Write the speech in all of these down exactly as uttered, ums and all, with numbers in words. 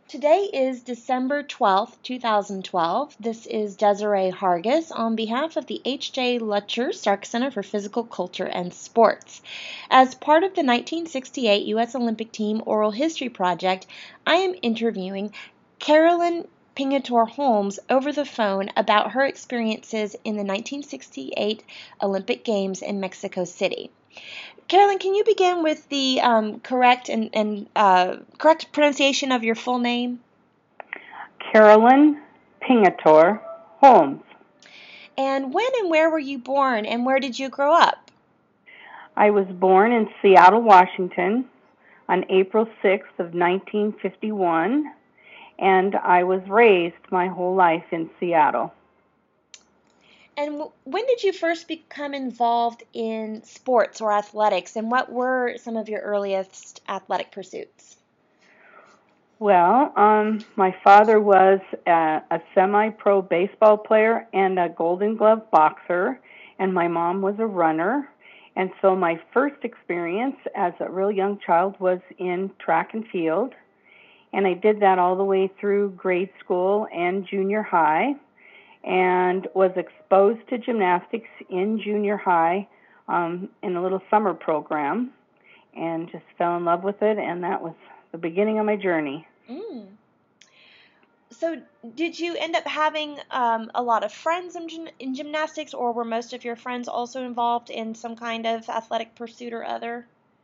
Today is December twelfth, two thousand twelve. This is Desiree Hargis on behalf of the H J. Lutcher Stark Center for Physical Culture and Sports. As part of the nineteen sixty-eight U S Olympic Team Oral History Project, I am interviewing Carolyn Pingator Holmes over the phone about her experiences in the nineteen sixty-eight Olympic Games in Mexico City. Carolyn, can you begin with the um, correct and, and uh, correct pronunciation of your full name? Carolyn Pingator Holmes. And when and where were you born, and where did you grow up? I was born in Seattle, Washington on April sixth of nineteen fifty-one, and I was raised my whole life in Seattle. And when did you first become involved in sports or athletics, and what were some of your earliest athletic pursuits? Well, um, my father was a, a semi-pro baseball player and a Golden Glove boxer, and my mom was a runner. And so my first experience as a real young child was in track and field, and I did that all the way through grade school and junior high, and was exposed to gymnastics in junior high um, in a little summer program, and just fell in love with it, and that was the beginning of my journey. Mm. So did you end up having um, a lot of friends in, gym- in gymnastics, or were most of your friends also involved in some kind of athletic pursuit or other?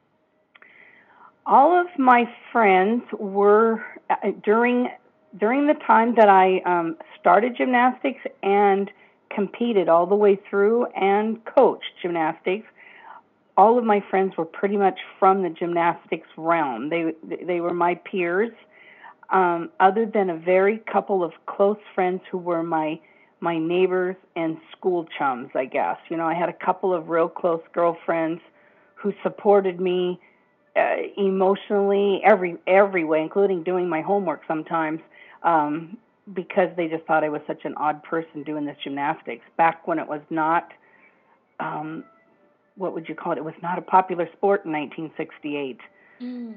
All of my friends were uh, during during the time that I um, started gymnastics and competed all the way through and coached gymnastics. All of my friends were pretty much from the gymnastics realm. They they were my peers, um, other than a very couple of close friends who were my my neighbors and school chums, I guess. You know, I had a couple of real close girlfriends who supported me uh, emotionally, every every way, including doing my homework sometimes, um, because they just thought I was such an odd person doing this gymnastics back when it was not. Um, what would you call it? It was not a popular sport in nineteen sixty-eight. Mm.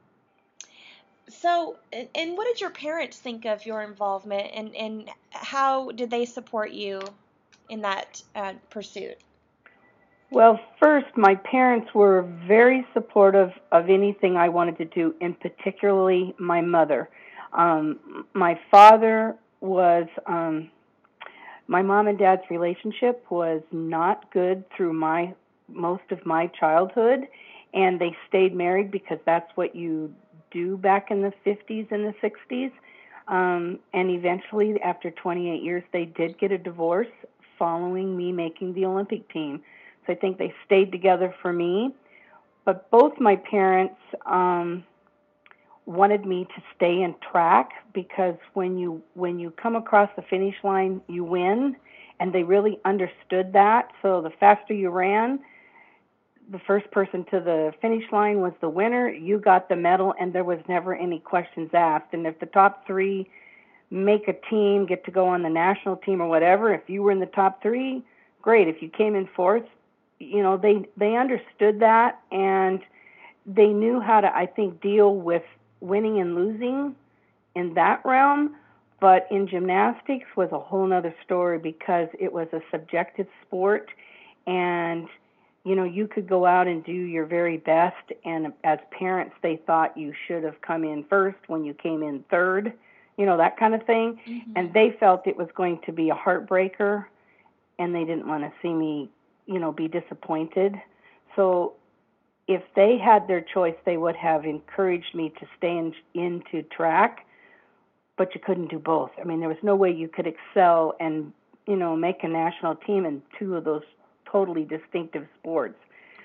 So, and and what did your parents think of your involvement, and, and how did they support you in that uh, pursuit? Well, first, my parents were very supportive of anything I wanted to do, and particularly my mother. Um, my father was, um, my mom and dad's relationship was not good through my most of my childhood, and they stayed married because that's what you do back in the fifties and the sixties. Um, and eventually, after twenty-eight years, they did get a divorce following me making the Olympic team. So I think they stayed together for me. But both my parents um, wanted me to stay in track because when you when you come across the finish line, you win, and they really understood that. So the faster you ran, the first person to the finish line was the winner. You got the medal, and there was never any questions asked. And if the top three make a team, get to go on the national team or whatever, if you were in the top three, great. If you came in fourth, you know, they they understood that, and they knew how to, I think, deal with winning and losing in that realm. But in gymnastics was a whole other story because it was a subjective sport, and you know, you could go out and do your very best, and as parents, they thought you should have come in first when you came in third, you know, that kind of thing. Mm-hmm. And they felt it was going to be a heartbreaker, and they didn't want to see me, you know, be disappointed. So if they had their choice, they would have encouraged me to stay in, into track, but you couldn't do both. I mean, there was no way you could excel and, you know, make a national team in two of those totally distinctive sports.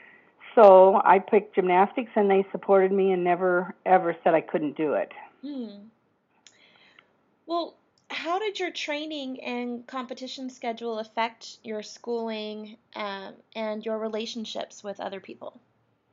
So I picked gymnastics, and they supported me and never, ever said I couldn't do it. Hmm. Well, how did your training and competition schedule affect your schooling um, and your relationships with other people?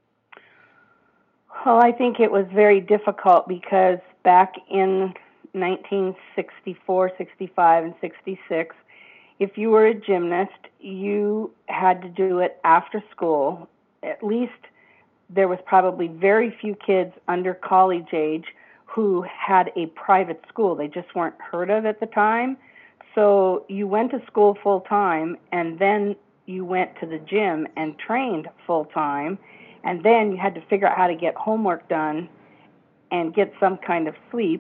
Well, I think it was very difficult because back in nineteen sixty-four, sixty-five, and sixty-six, if you were a gymnast, you had to do it after school. At least there was probably very few kids under college age who had a private school. They just weren't heard of at the time. So you went to school full time, and then you went to the gym and trained full time, and then you had to figure out how to get homework done and get some kind of sleep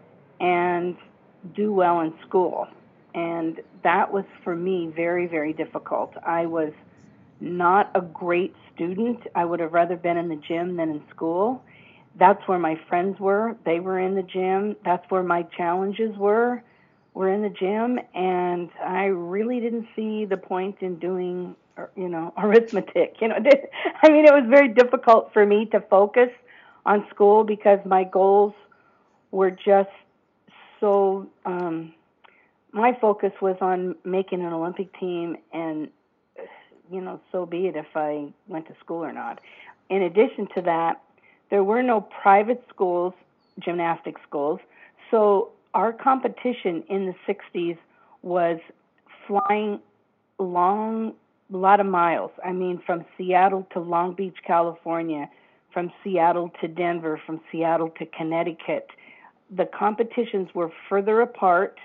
and do well in school. And that was, for me, very, very difficult. I was not a great student. I would have rather been in the gym than in school. That's where my friends were. They were in the gym. That's where my challenges were, were in the gym. And I really didn't see the point in doing, you know, arithmetic. You know, I mean, it was very difficult for me to focus on school because my goals were just so, um, my focus was on making an Olympic team, and, you know, so be it if I went to school or not. In addition to that, there were no private schools, gymnastic schools, so our competition in the sixties was flying long, a lot of miles. I mean, from Seattle to Long Beach, California, from Seattle to Denver, from Seattle to Connecticut. The competitions were further apart,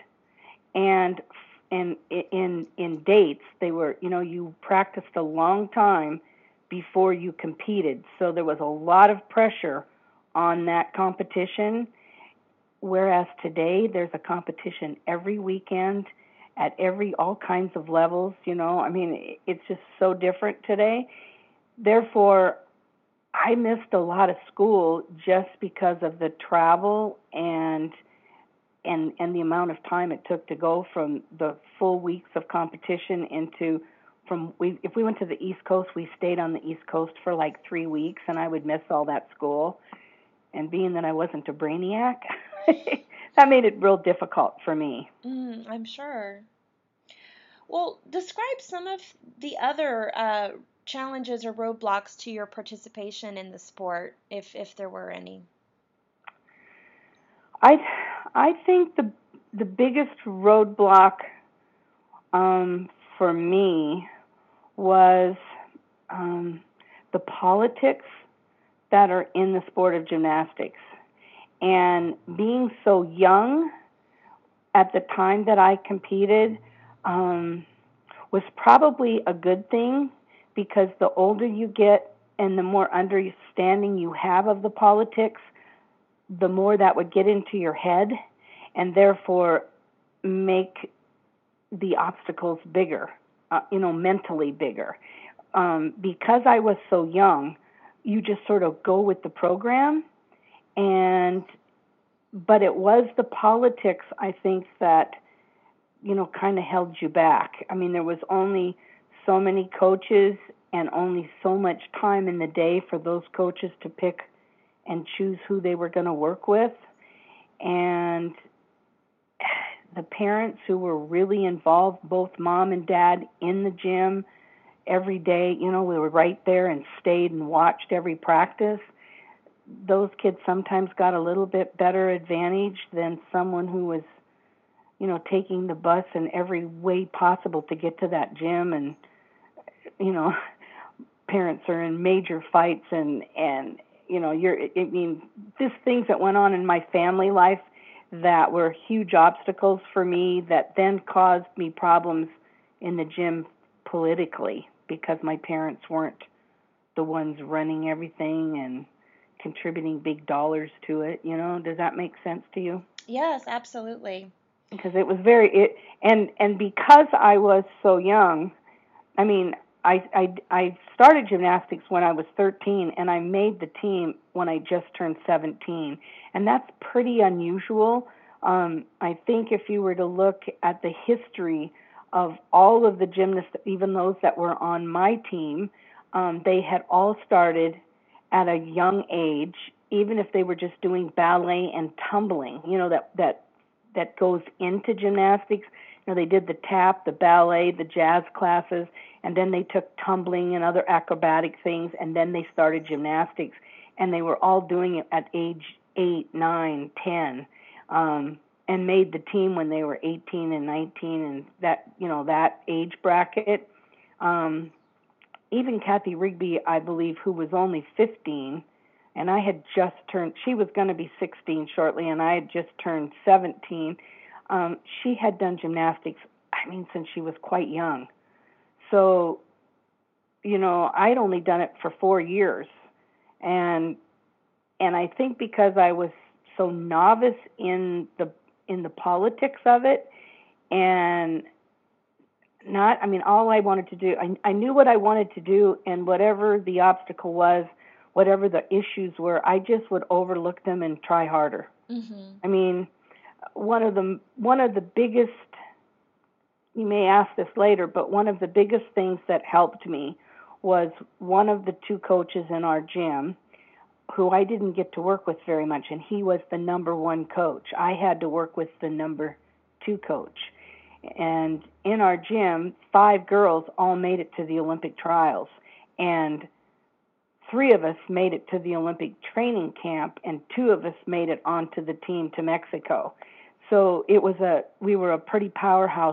and and in in dates, they were, you know, you practiced a long time before you competed. So there was a lot of pressure on that competition, whereas today there's a competition every weekend at every, all kinds of levels, you know. I mean, it's just so different today. Therefore, I missed a lot of school just because of the travel and and and the amount of time it took to go from the full weeks of competition into from we if we went to the East Coast, we stayed on the East Coast for like three weeks, and I would miss all that school. And being that I wasn't a brainiac, that made it real difficult for me. Mm, I'm sure. Well, describe some of the other uh, challenges or roadblocks to your participation in the sport, if if there were any. I I think the the biggest roadblock um, for me was um, the politics that are in the sport of gymnastics, and being so young at the time that I competed um, was probably a good thing, because the older you get and the more understanding you have of the politics, the more that would get into your head and therefore make the obstacles bigger, uh, you know, mentally bigger. Um, because I was so young, you just sort of go with the program, and but it was the politics, I think, that, you know, kind of held you back. I mean, there was only so many coaches and only so much time in the day for those coaches to pick and choose who they were going to work with. And the parents who were really involved, both mom and dad, in the gym every day, you know, we were right there and stayed and watched every practice. Those kids sometimes got a little bit better advantage than someone who was, you know, taking the bus in every way possible to get to that gym. And, you know, parents are in major fights, and, and you know, you're, I mean, just things that went on in my family life that were huge obstacles for me that then caused me problems in the gym politically, because my parents weren't the ones running everything and contributing big dollars to it. You know, does that make sense to you? Yes, absolutely. Because it was very, it, and and because I was so young, I mean, I, I, I started gymnastics when I was thirteen, and I made the team when I just turned seventeen. And that's pretty unusual. Um, I think if you were to look at the history of all of the gymnasts, even those that were on my team, um, they had all started at a young age, even if they were just doing ballet and tumbling, you know, that, that, that goes into gymnastics. You know, they did the tap, the ballet, the jazz classes, and then they took tumbling and other acrobatic things, and then they started gymnastics. And they were all doing it at age eight, nine, ten, um, and made the team when they were eighteen and nineteen, and that, you know, that age bracket. Um, even Kathy Rigby, I believe, who was only fifteen, and I had just turned, she was going to be sixteen shortly, and I had just turned seventeen. Um, she had done gymnastics, I mean, since she was quite young. So, you know, I'd only done it for four years. And and I think because I was so novice in the in the politics of it, and not, I mean, all I wanted to do, I, I knew what I wanted to do, and whatever the obstacle was, whatever the issues were, I just would overlook them and try harder. Mm-hmm. I mean, one of the one of the biggest, you may ask this later, but one of the biggest things that helped me was one of the two coaches in our gym, who I didn't get to work with very much, and he was the number one coach. I had to work with the number two coach. And in our gym, five girls all made it to the Olympic trials, and three of us made it to the Olympic training camp, and two of us made it onto the team to Mexico. So it was a, we were a pretty powerhouse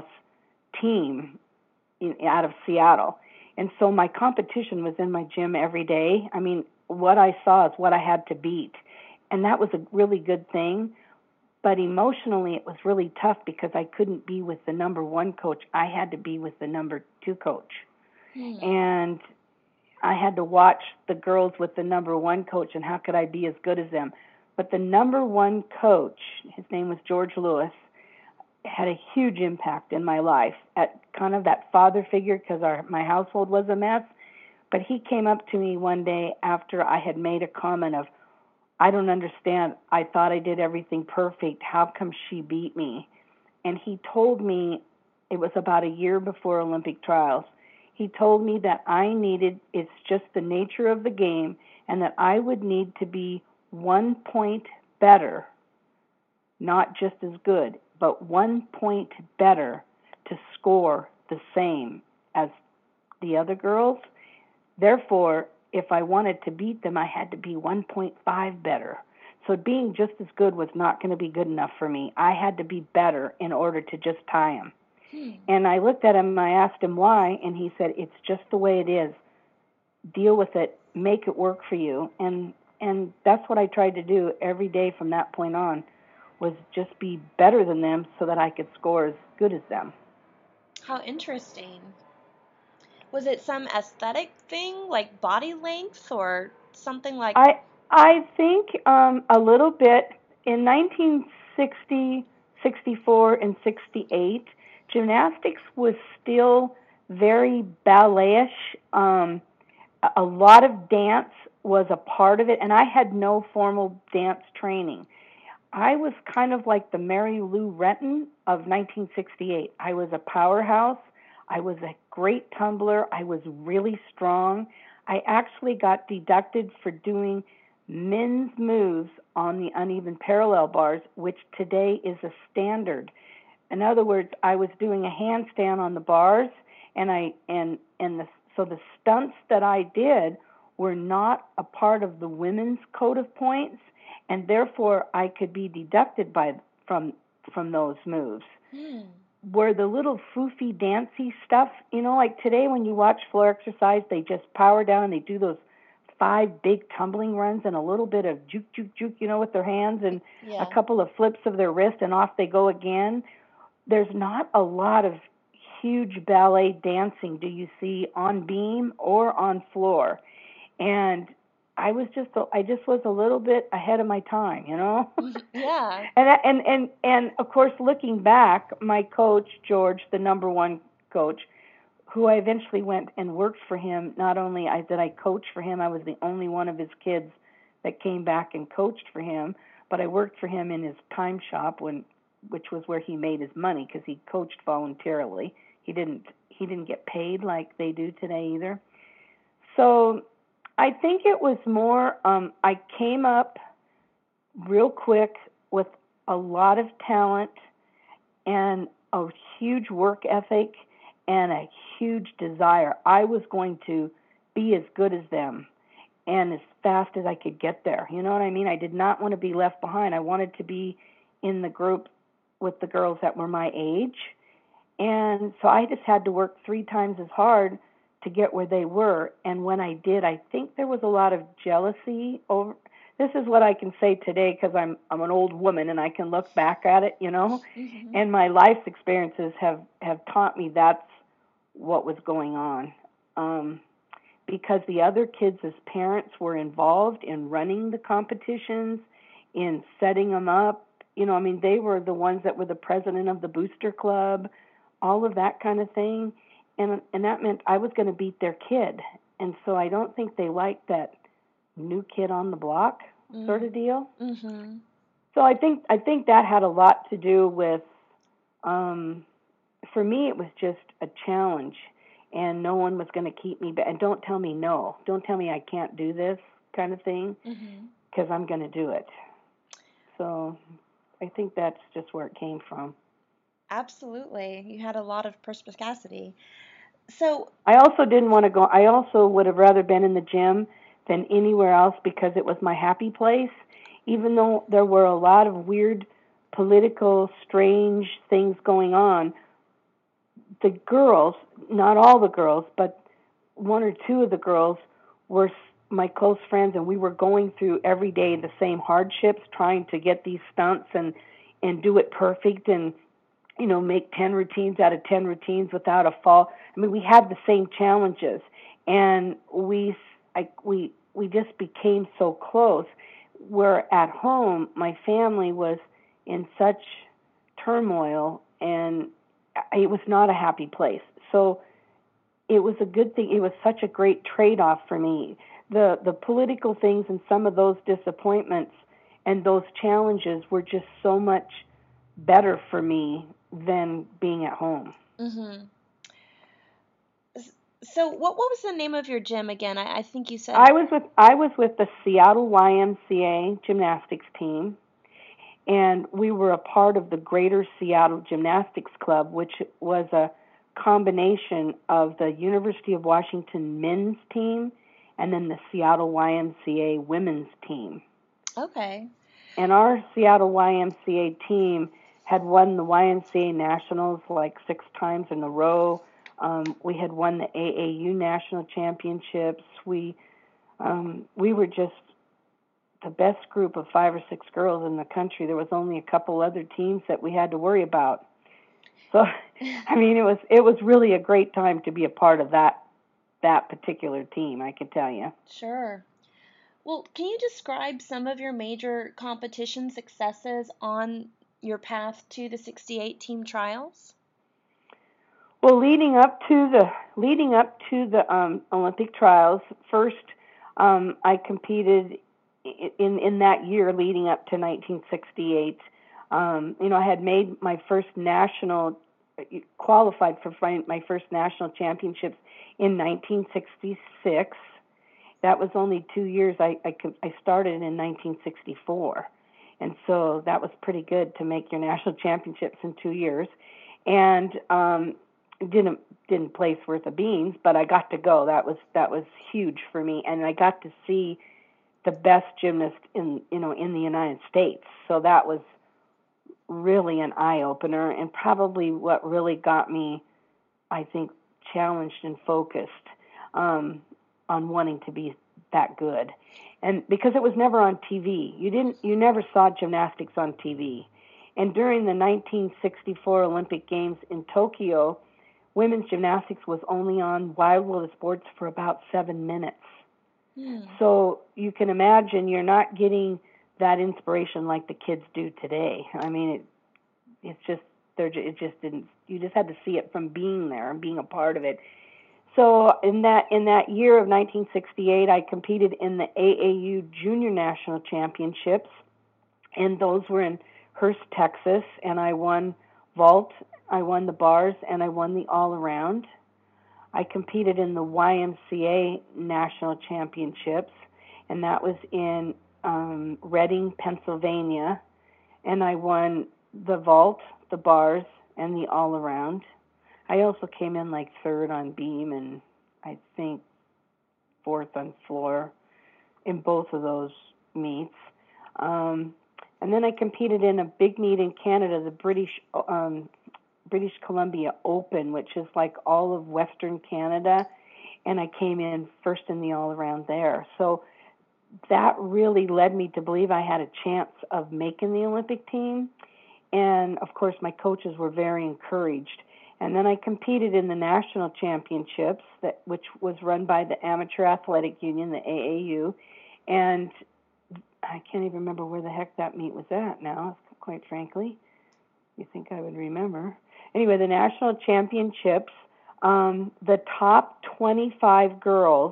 team in, out of Seattle. And so my competition was in my gym every day. I mean, what I saw is what I had to beat. And that was a really good thing. But emotionally, it was really tough because I couldn't be with the number one coach. I had to be with the number two coach. Hmm. And I had to watch the girls with the number one coach, and how could I be as good as them? But the number one coach, his name was George Lewis, had a huge impact in my life, at kind of that father figure, because our my household was a mess. But he came up to me one day after I had made a comment of, I don't understand. I thought I did everything perfect. How come she beat me? And he told me, it was about a year before Olympic trials, he told me that I needed, it's just the nature of the game, and that I would need to be one point better, not just as good, but one point better to score the same as the other girls. Therefore, if I wanted to beat them, I had to be one point five better. So being just as good was not going to be good enough for me. I had to be better in order to just tie him. Hmm. And I looked at him and I asked him why, and he said, it's just the way it is. Deal with it. Make it work for you. And and that's what I tried to do every day from that point on, was just be better than them so that I could score as good as them. How interesting. Was it some aesthetic thing, like body length or something like... I I think um, a little bit. In nineteen sixty, sixty-four, and sixty-eight, gymnastics was still very ballet-ish. Um, a lot of dance was a part of it, and I had no formal dance training. I was kind of like the Mary Lou Retton of nineteen sixty-eight. I was a powerhouse. I was a great tumbler. I was really strong. I actually got deducted for doing men's moves on the uneven parallel bars, which today is a standard. In other words, I was doing a handstand on the bars, and I and and the, so the stunts that I did were not a part of the women's code of points, and therefore I could be deducted by from from those moves. Hmm. Where the little foofy dancey stuff, you know, like today when you watch floor exercise, they just power down and they do those five big tumbling runs and a little bit of juke, juke, juke, you know, with their hands, and yeah. a couple of flips of their wrist, and off they go again. There's not a lot of huge ballet dancing do you see on beam or on floor. And I was just, I just was a little bit ahead of my time, you know? Yeah. and, and, and, and of course, looking back, my coach, George, the number one coach, who I eventually went and worked for him, not only I, did I coach for him, I was the only one of his kids that came back and coached for him, but I worked for him in his time shop, when, which was where he made his money, because he coached voluntarily. He didn't, he didn't get paid like they do today either. So I think it was more, um, I came up real quick with a lot of talent and a huge work ethic and a huge desire. I was going to be as good as them and as fast as I could get there. You know what I mean? I did not want to be left behind. I wanted to be in the group with the girls that were my age. And so I just had to work three times as hard to get where they were. And when I did, I think there was a lot of jealousy over this is what I can say today because I'm I'm an old woman and I can look back at it, you know, Mm-hmm. and my life's experiences have have taught me that's what was going on. Um, because the other kids as parents were involved in running the competitions, in setting them up. You know, I mean, they were the ones that were the president of the booster club, all of that kind of thing. And and that meant I was going to beat their kid. And so I don't think they liked that new kid on the block sort of deal. Mm-hmm. So I think I think that had a lot to do with um for me it was just a challenge, and no one was going to keep me back. And don't tell me no. Don't tell me I can't do this kind of thing, because mm-hmm. I'm going to do it. So I think that's just where it came from. Absolutely. You had a lot of perspicacity. So I also didn't want to go. I also would have rather been in the gym than anywhere else because it was my happy place, even though there were a lot of weird political, strange things going on. The girls, not all the girls, but one or two of the girls were my close friends, and we were going through every day the same hardships, trying to get these stunts and and do it perfect, and you know, make ten routines out of ten routines without a fall. I mean, we had the same challenges, and we I, we we just became so close. Where at home, my family was in such turmoil, and it was not a happy place. So it was a good thing. It was such a great trade-off for me. The the political things and some of those disappointments and those challenges were just so much better for me than being at home. Mm-hmm. So what what was the name of your gym again? I, I think you said I was with I was with the Seattle Y M C A gymnastics team, and we were a part of the Greater Seattle Gymnastics Club, which was a combination of the University of Washington men's team and then the Seattle Y M C A women's team. Okay. And our Seattle Y M C A team had won the Y M C A Nationals like six times in a row. Um, we had won the A A U National Championships. We um, we were just the best group of five or six girls in the country. There was only a couple other teams that we had to worry about. So, I mean, it was it was really a great time to be a part of that that particular team, I can tell you. Sure. Well, can you describe some of your major competition successes on your path to the sixty-eight team trials? Well, leading up to the leading up to the um, Olympic trials, first um, I competed in in that year leading up to nineteen sixty-eight. Um, you know, I had made my first national, qualified for my first national championships in nineteen sixty-six. That was only two years. I, I, I started in nineteen sixty-four. And so that was pretty good to make your national championships in two years. And um, didn't didn't place worth of beans, but I got to go. That was that was huge for me, and I got to see the best gymnast in you know in the United States. So that was really an eye opener, and probably what really got me, I think, challenged and focused um, on wanting to be that good. And because it was never on T V, you didn't you never saw gymnastics on T V. And during the nineteen sixty-four Olympic Games in Tokyo, women's gymnastics was only on Wild World of Sports for about seven minutes. Hmm. So you can imagine you're not getting that inspiration like the kids do today. I mean, it, it's just they're it just didn't. You just had to see it from being there and being a part of it. So in that in that year of nineteen sixty-eight, I competed in the A A U Junior National Championships, and those were in Hurst, Texas, and I won vault, I won the bars, and I won the all-around. I competed in the Y M C A National Championships, and that was in um, Reading, Pennsylvania, and I won the vault, the bars, and the all-around. I also came in like third on beam and I think fourth on floor in both of those meets. Um, and then I competed in a big meet in Canada, the British um, British Columbia Open, which is like all of Western Canada, and I came in first in the all-around there. So that really led me to believe I had a chance of making the Olympic team. And of course, my coaches were very encouraged. And then I competed in the national championships, that which was run by the Amateur Athletic Union, the A A U. And I can't even remember where the heck that meet was at now, quite frankly. You think I would remember. Anyway, the national championships, um, the top twenty-five girls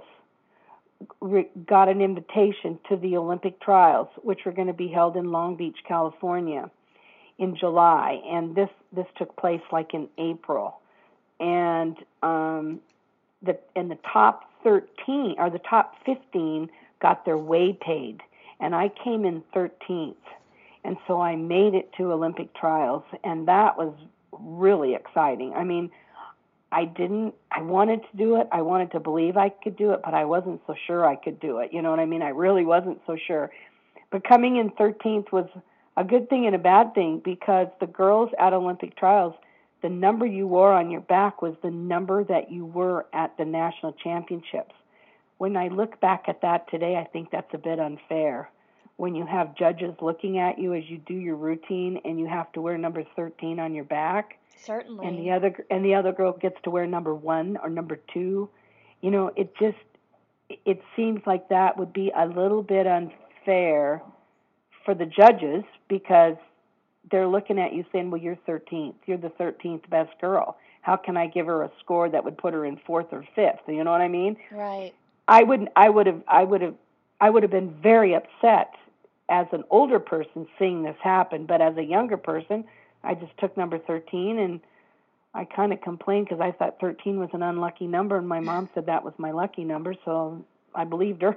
re- got an invitation to the Olympic trials, which were going to be held in Long Beach, California in July. And this, this took place like in April. And um, the and the top thirteen, or the top fifteen, got their way paid. And I came in thirteenth. And so I made it to Olympic trials, and that was really exciting. I mean, I didn't, I wanted to do it. I wanted to believe I could do it, but I wasn't so sure I could do it. You know what I mean? I really wasn't so sure. But coming in thirteenth was a good thing and a bad thing, because the girls at Olympic trials, the number you wore on your back was the number that you were at the national championships. When I look back at that today, I think that's a bit unfair. When you have judges looking at you as you do your routine, and you have to wear number thirteen on your back, Certainly. and the other and the other girl gets to wear number one or number two, you know, it just it seems like that would be a little bit unfair for the judges, because they're looking at you saying, well, you're thirteenth, you're the thirteenth best girl. How can I give her a score that would put her in fourth or fifth? You know what I mean? Right. I wouldn't. I would have. I would have. I would have been very upset as an older person seeing this happen, but as a younger person, I just took number thirteen, and I kind of complained because I thought thirteen was an unlucky number, and my mom said that was my lucky number, so I believed her.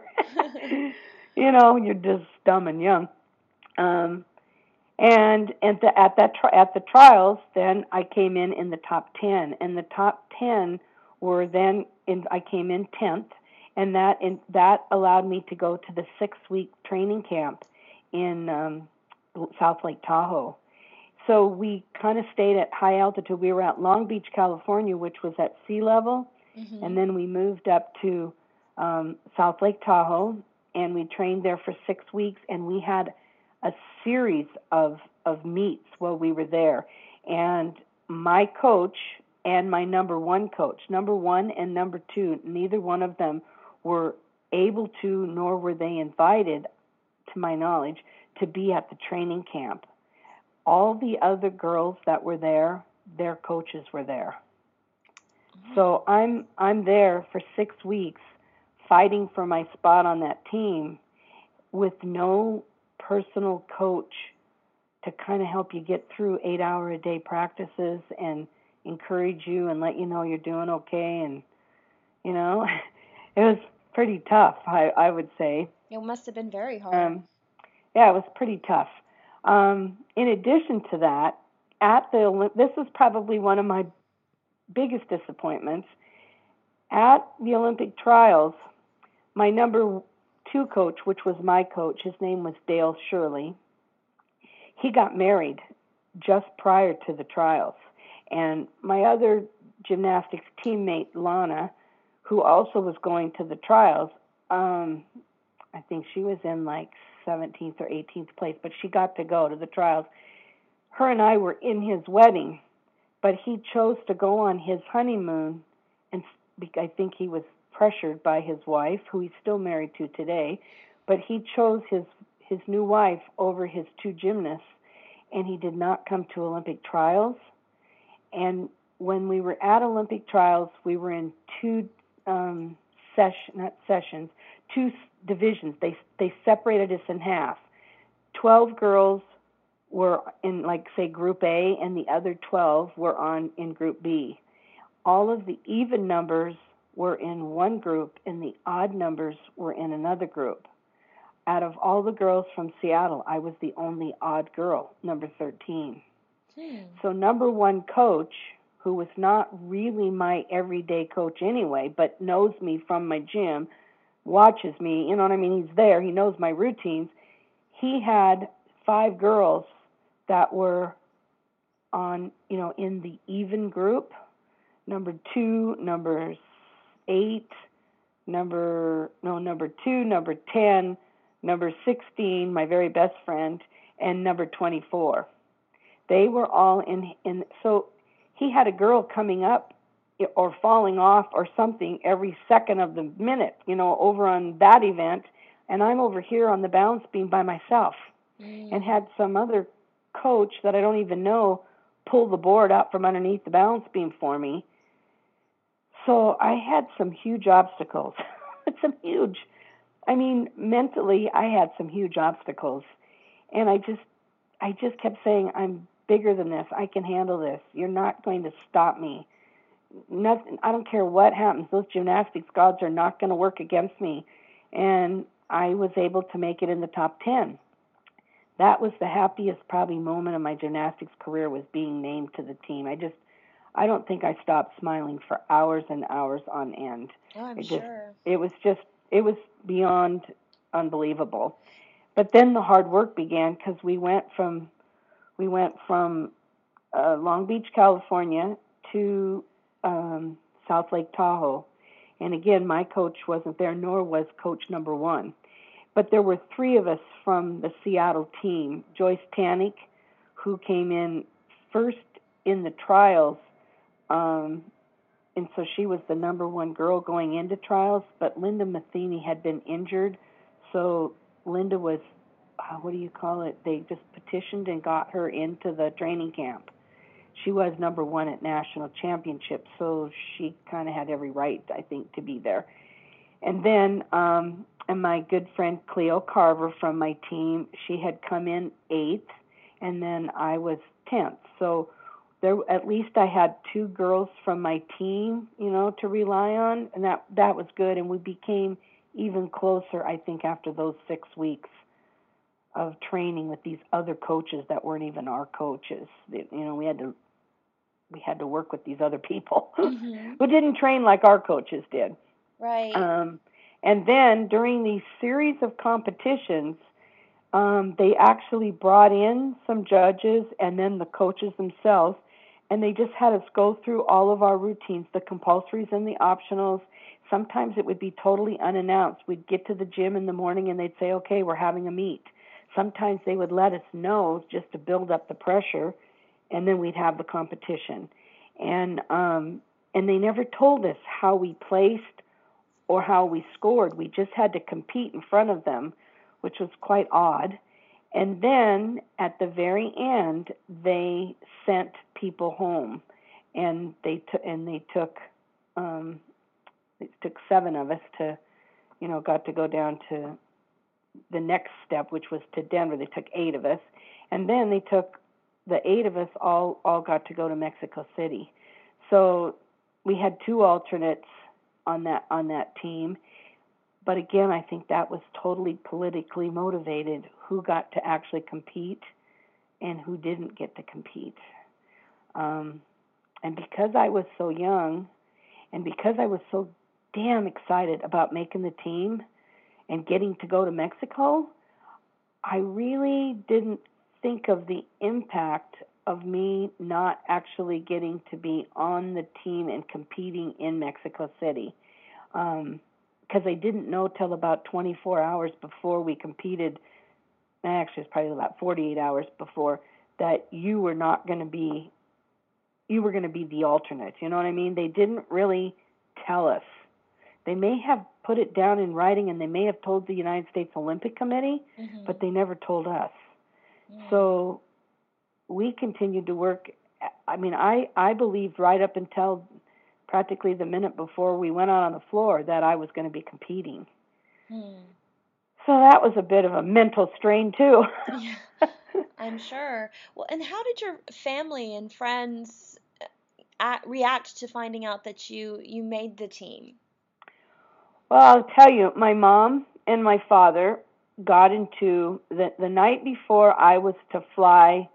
You know, you're just dumb and young. Um, and and the, at that tri- at the trials, then I came in in the top ten, and the top ten were then in. I came in tenth, and that in, that allowed me to go to the six-week training camp in um, South Lake Tahoe. So we kind of stayed at high altitude. We were at Long Beach, California, which was at sea level, mm-hmm. and then we moved up to um, South Lake Tahoe, and we trained there for six weeks, and we had a series of, of meets while we were there. And my coach and my number one coach, number one and number two, neither one of them were able to, nor were they invited, to my knowledge, to be at the training camp. All the other girls that were there, their coaches were there. So I'm I'm there for six weeks fighting for my spot on that team with no personal coach to kind of help you get through eight-hour-a-day practices and encourage you and let you know you're doing okay. And, you know, it was pretty tough, I, I would say. It must have been very hard. Um, yeah, it was pretty tough. Um, in addition to that, at the this was probably one of my biggest disappointments. At the Olympic trials, my number two coach, which was my coach, his name was Dale Shirley, he got married just prior to the trials. And my other gymnastics teammate, Lana, who also was going to the trials, um, I think she was in like seventeenth or eighteenth place, but she got to go to the trials. Her and I were in his wedding, but he chose to go on his honeymoon, and I think he was pressured by his wife, who he's still married to today, but he chose his, his new wife over his two gymnasts, and he did not come to Olympic trials. And when we were at Olympic trials, we were in two um, session, not sessions, two divisions. They they separated us in half. Twelve girls were in, like, say, Group A, and the other twelve were on in Group B. All of the even numbers were in one group, and the odd numbers were in another group. Out of all the girls from Seattle, I was the only odd girl, number thirteen. Hmm. So number one coach, who was not really my everyday coach anyway, but knows me from my gym, watches me, you know what I mean? He's there. He knows my routines. He had five girls that were on, you know, in the even group, number two, number eight, number, no, number two, number ten, number sixteen, my very best friend, and number twenty-four. They were all in, in so he had a girl coming up or falling off or something every second of the minute, you know, over on that event, and I'm over here on the balance beam by myself, mm. and had some other coach that I don't even know pull the board out from underneath the balance beam for me. So I had some huge obstacles. some huge, I mean, mentally I had some huge obstacles, and I just, I just kept saying, I'm bigger than this. I can handle this. You're not going to stop me. Nothing. I don't care what happens. Those gymnastics gods are not going to work against me. And I was able to make it in the top ten. That was the happiest probably moment of my gymnastics career, was being named to the team. I just, I don't think I stopped smiling for hours and hours on end. Oh, I'm it just, sure. It was just, it was beyond unbelievable. But then the hard work began, because we went from, we went from uh, Long Beach, California to um, South Lake Tahoe. And again, my coach wasn't there, nor was coach number one. But there were three of us from the Seattle team. Joyce Tanik, who came in first in the trials, um, and so she was the number one girl going into trials, but Linda Matheny had been injured, so Linda was, uh, what do you call it, they just petitioned and got her into the training camp. She was number one at national championships, so she kind of had every right, I think, to be there. And then um, and my good friend Cleo Carver from my team, she had come in eighth, and then I was tenth. So there, at least I had two girls from my team, you know, to rely on, and that that was good. And we became even closer, I think, after those six weeks of training with these other coaches that weren't even our coaches. You know, we had to we had to work with these other people mm-hmm. who didn't train like our coaches did. Right. Um, and then during these series of competitions, um, they actually brought in some judges and then the coaches themselves, and they just had us go through all of our routines, the compulsories and the optionals. Sometimes it would be totally unannounced. We'd get to the gym in the morning and they'd say, okay, we're having a meet. Sometimes they would let us know just to build up the pressure, and then we'd have the competition. And um, and they never told us how we placed or how we scored. We just had to compete in front of them, which was quite odd. And then at the very end, they sent people home, and they t- and they took um, it took seven of us to, you know, got to go down to the next step, which was to Denver. They took eight of us, and then they took the eight of us all all got to go to Mexico City. So we had two alternates on that on that team. But again, I think that was totally politically motivated, who got to actually compete and who didn't get to compete. Um, and because I was so young, and because I was so damn excited about making the team and getting to go to Mexico, I really didn't think of the impact of me not actually getting to be on the team and competing in Mexico City. Um, because I didn't know till about twenty-four hours before we competed, actually it's probably about forty-eight hours before, that you were not going to be, you were going to be the alternate. You know what I mean? They didn't really tell us. They may have put it down in writing, and they may have told the United States Olympic Committee, mm-hmm. but they never told us. Yeah. So we continued to work. I mean, I, I believed right up until practically the minute before we went out on the floor that I was going to be competing. Hmm. So that was a bit of a mental strain, too. Yeah, I'm sure. Well, and how did your family and friends at, react to finding out that you, you made the team? Well, I'll tell you, my mom and my father got into, the, the night before I was to fly,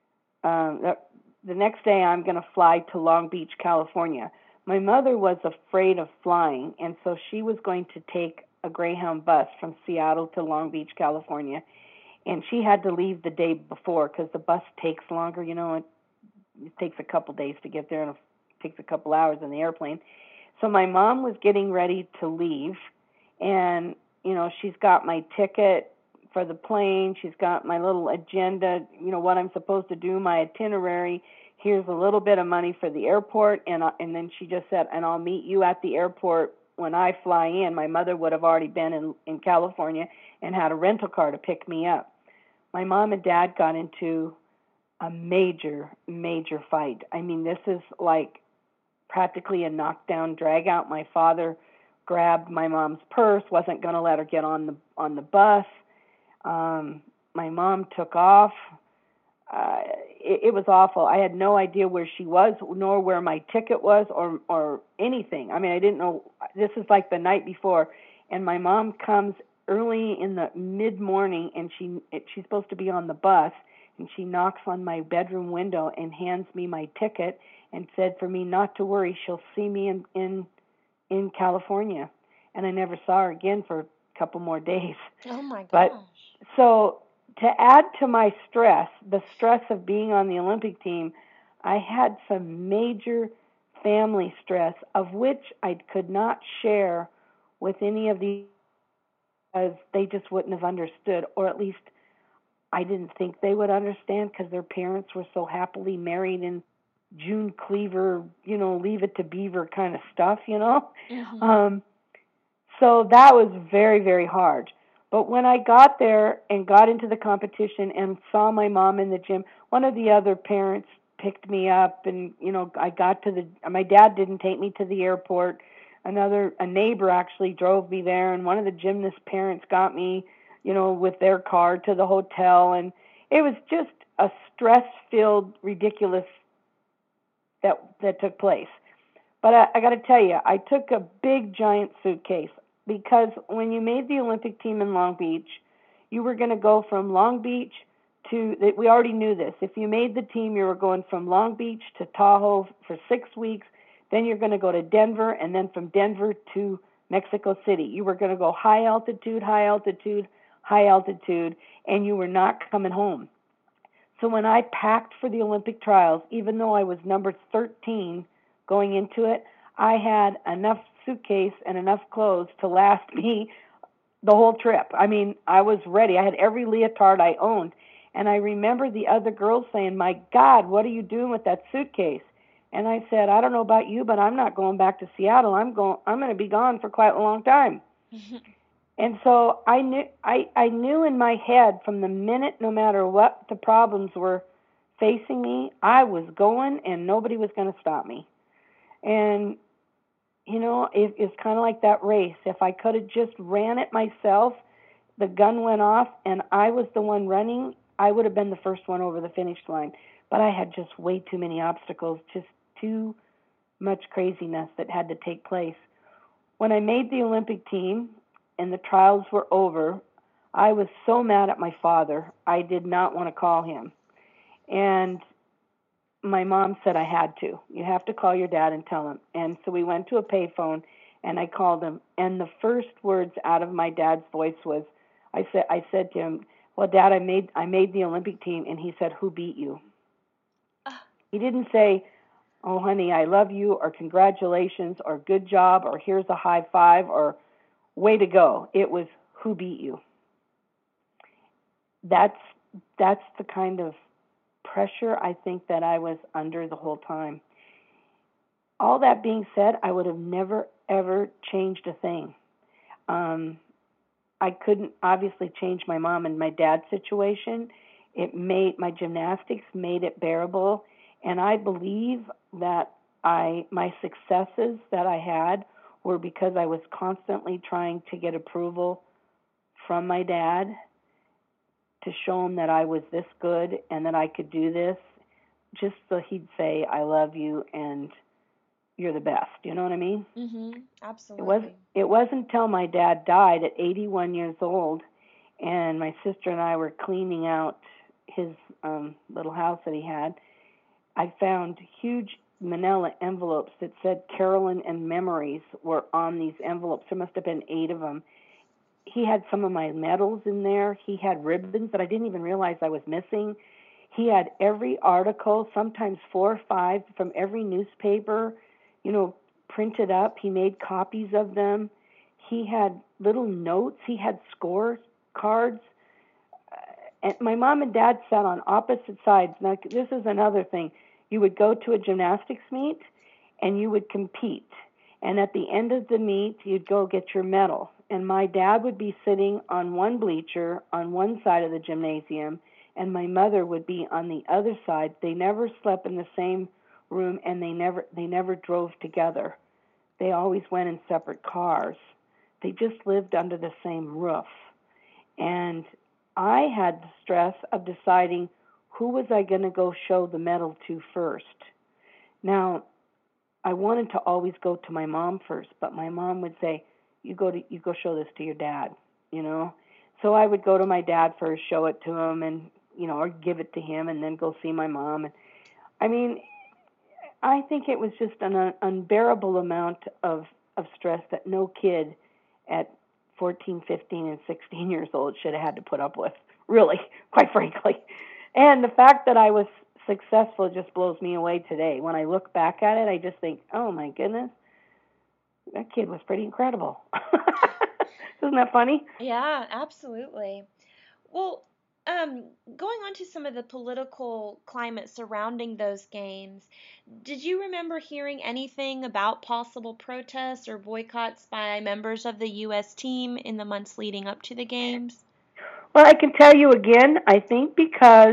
um, the, the next day I'm going to fly to Long Beach, California. My mother was afraid of flying, and so she was going to take a Greyhound bus from Seattle to Long Beach, California, and she had to leave the day before because the bus takes longer. You know, it, it takes a couple days to get there, and it takes a couple hours in the airplane. So my mom was getting ready to leave, and, you know, she's got my ticket for the plane. She's got my little agenda, you know, what I'm supposed to do, my itinerary. Here's a little bit of money for the airport, and uh, and then she just said, and I'll meet you at the airport when I fly in. My mother would have already been in in California and had a rental car to pick me up. My mom and dad got into a major, major fight. I mean, this is like practically a knockdown, drag out. My father grabbed my mom's purse, wasn't going to let her get on the on the bus. Um, my mom took off. Uh, it, it was awful. I had no idea where she was, nor where my ticket was, or or anything. I mean, I didn't know. This is like the night before, and my mom comes early in the mid morning, and she it, she's supposed to be on the bus, and she knocks on my bedroom window and hands me my ticket, and said for me not to worry, she'll see me in in in California. And I never saw her again for a couple more days. Oh my gosh. But so to add to my stress, the stress of being on the Olympic team, I had some major family stress, of which I could not share with any of the, because they just wouldn't have understood, or at least I didn't think they would understand, because their parents were so happily married in June Cleaver, you know, leave it to Beaver kind of stuff, you know. Mm-hmm. Um, so that was very, very hard. But when I got there and got into the competition and saw my mom in the gym, one of the other parents picked me up, and, you know, I got to the, my dad didn't take me to the airport. Another, a neighbor actually drove me there, and one of the gymnast parents got me, you know, with their car to the hotel. And it was just a stress-filled, ridiculous that that took place. But I, I got to tell you, I took a big, giant suitcase, because when you made the Olympic team in Long Beach, you were going to go from Long Beach to, we already knew this, if you made the team, you were going from Long Beach to Tahoe for six weeks, then you're going to go to Denver, and then from Denver to Mexico City. You were going to go high altitude, high altitude, high altitude, and you were not coming home. So when I packed for the Olympic trials, even though I was number thirteen going into it, I had enough suitcase and enough clothes to last me the whole trip. I mean, I was ready. I had every leotard I owned. And I remember the other girls saying, "My God, what are you doing with that suitcase?" And I said, "I don't know about you, but I'm not going back to Seattle. I'm going I'm going to be gone for quite a long time." And so I knew I, I knew in my head from the minute, no matter what the problems were facing me, I was going, and nobody was going to stop me. And, you know, it, it's kind of like that race. If I could have just ran it myself, the gun went off, and I was the one running, I would have been the first one over the finish line. But I had just way too many obstacles, just too much craziness that had to take place. When I made the Olympic team and the trials were over, I was so mad at my father, I did not want to call him. And my mom said I had to. You have to call your dad and tell him. And so we went to a payphone, and I called him. And the first words out of my dad's voice was, I said, I said to him, "Well, Dad, I made I made the Olympic team." And he said, "Who beat you?" Uh. He didn't say, "Oh, honey, I love you," or "Congratulations," or "Good job," or "Here's a high five," or "Way to go." It was, "Who beat you?" That's that's the kind of pressure I think that I was under the whole time. All that being said, I would have never, ever changed a thing. Um, I couldn't obviously change my mom and my dad's situation. It made my gymnastics made it bearable, and I believe that I my successes that I had were because I was constantly trying to get approval from my dad, to show him that I was this good and that I could do this, just so he'd say, "I love you and you're the best." You know what I mean? Mm-hmm. Absolutely. It wasn't, it wasn't until my dad died at eighty-one years old, and my sister and I were cleaning out his um, little house that he had, I found huge manila envelopes that said Carolyn and Memories were on these envelopes. There must have been eight of them. He had some of my medals in there. He had ribbons that I didn't even realize I was missing. He had every article, sometimes four or five, from every newspaper, you know, printed up. He made copies of them. He had little notes. He had score cards and my mom and dad sat on opposite sides. Now, this is another thing. You would go to a gymnastics meet, and you would compete. And at the end of the meet, you'd go get your medal. And my dad would be sitting on one bleacher on one side of the gymnasium, and my mother would be on the other side. They never slept in the same room, and they never they never drove together. They always went in separate cars. They just lived under the same roof. And I had the stress of deciding who was I going to go show the medal to first. Now, I wanted to always go to my mom first, but my mom would say, "You go to you go show this to your dad," you know. So I would go to my dad first, show it to him, and you know, or give it to him, and then go see my mom. And I mean, I think it was just an un- unbearable amount of of stress that no kid at fourteen, fifteen, and sixteen years old should have had to put up with, really, quite frankly. And the fact that I was successful just blows me away today. When I look back at it, I just think, oh my goodness, that kid was pretty incredible. Isn't that funny? Yeah, absolutely. Well, um, going on to some of the political climate surrounding those games, did you remember hearing anything about possible protests or boycotts by members of the U S team in the months leading up to the games? Well, I can tell you again, I think because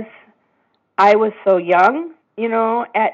I was so young, you know, at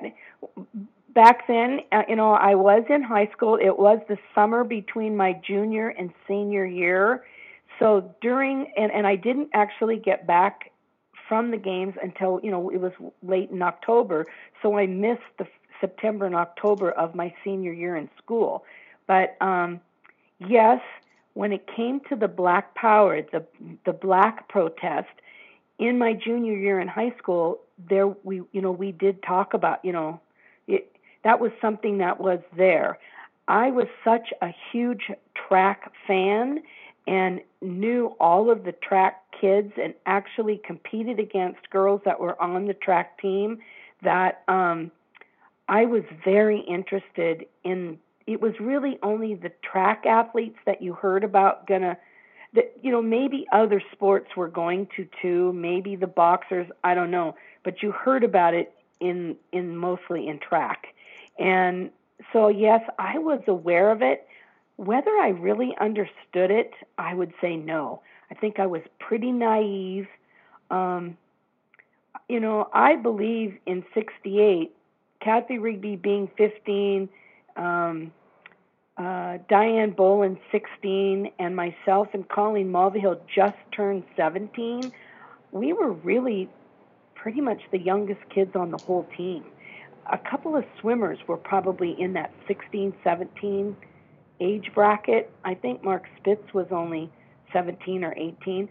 back then, uh, you know, I was in high school. It was the summer between my junior and senior year. So during, and, and I didn't actually get back from the games until, you know, it was late in October. So I missed the September and October of my senior year in school. But um, yes, when it came to the Black Power, the the Black protest, in my junior year in high school, there we, you know, we did talk about, you know, it, that was something that was there. I was such a huge track fan and knew all of the track kids and actually competed against girls that were on the track team that um, I was very interested in. It was really only the track athletes that you heard about gonna, that, you know, maybe other sports were going to too, maybe the boxers, I don't know, but you heard about it in in mostly in track. And so yes, I was aware of it. Whether I really understood it, I would say no. I think I was pretty naive. Um, you know, I believe in sixty-eight, Kathy Rigby being fifteen, um, uh, Diane Boland sixteen, and myself and Colleen Mulvihill just turned seventeen. We were really pretty much the youngest kids on the whole team. A couple of swimmers were probably in that sixteen, seventeen age bracket. I think Mark Spitz was only seventeen or eighteen.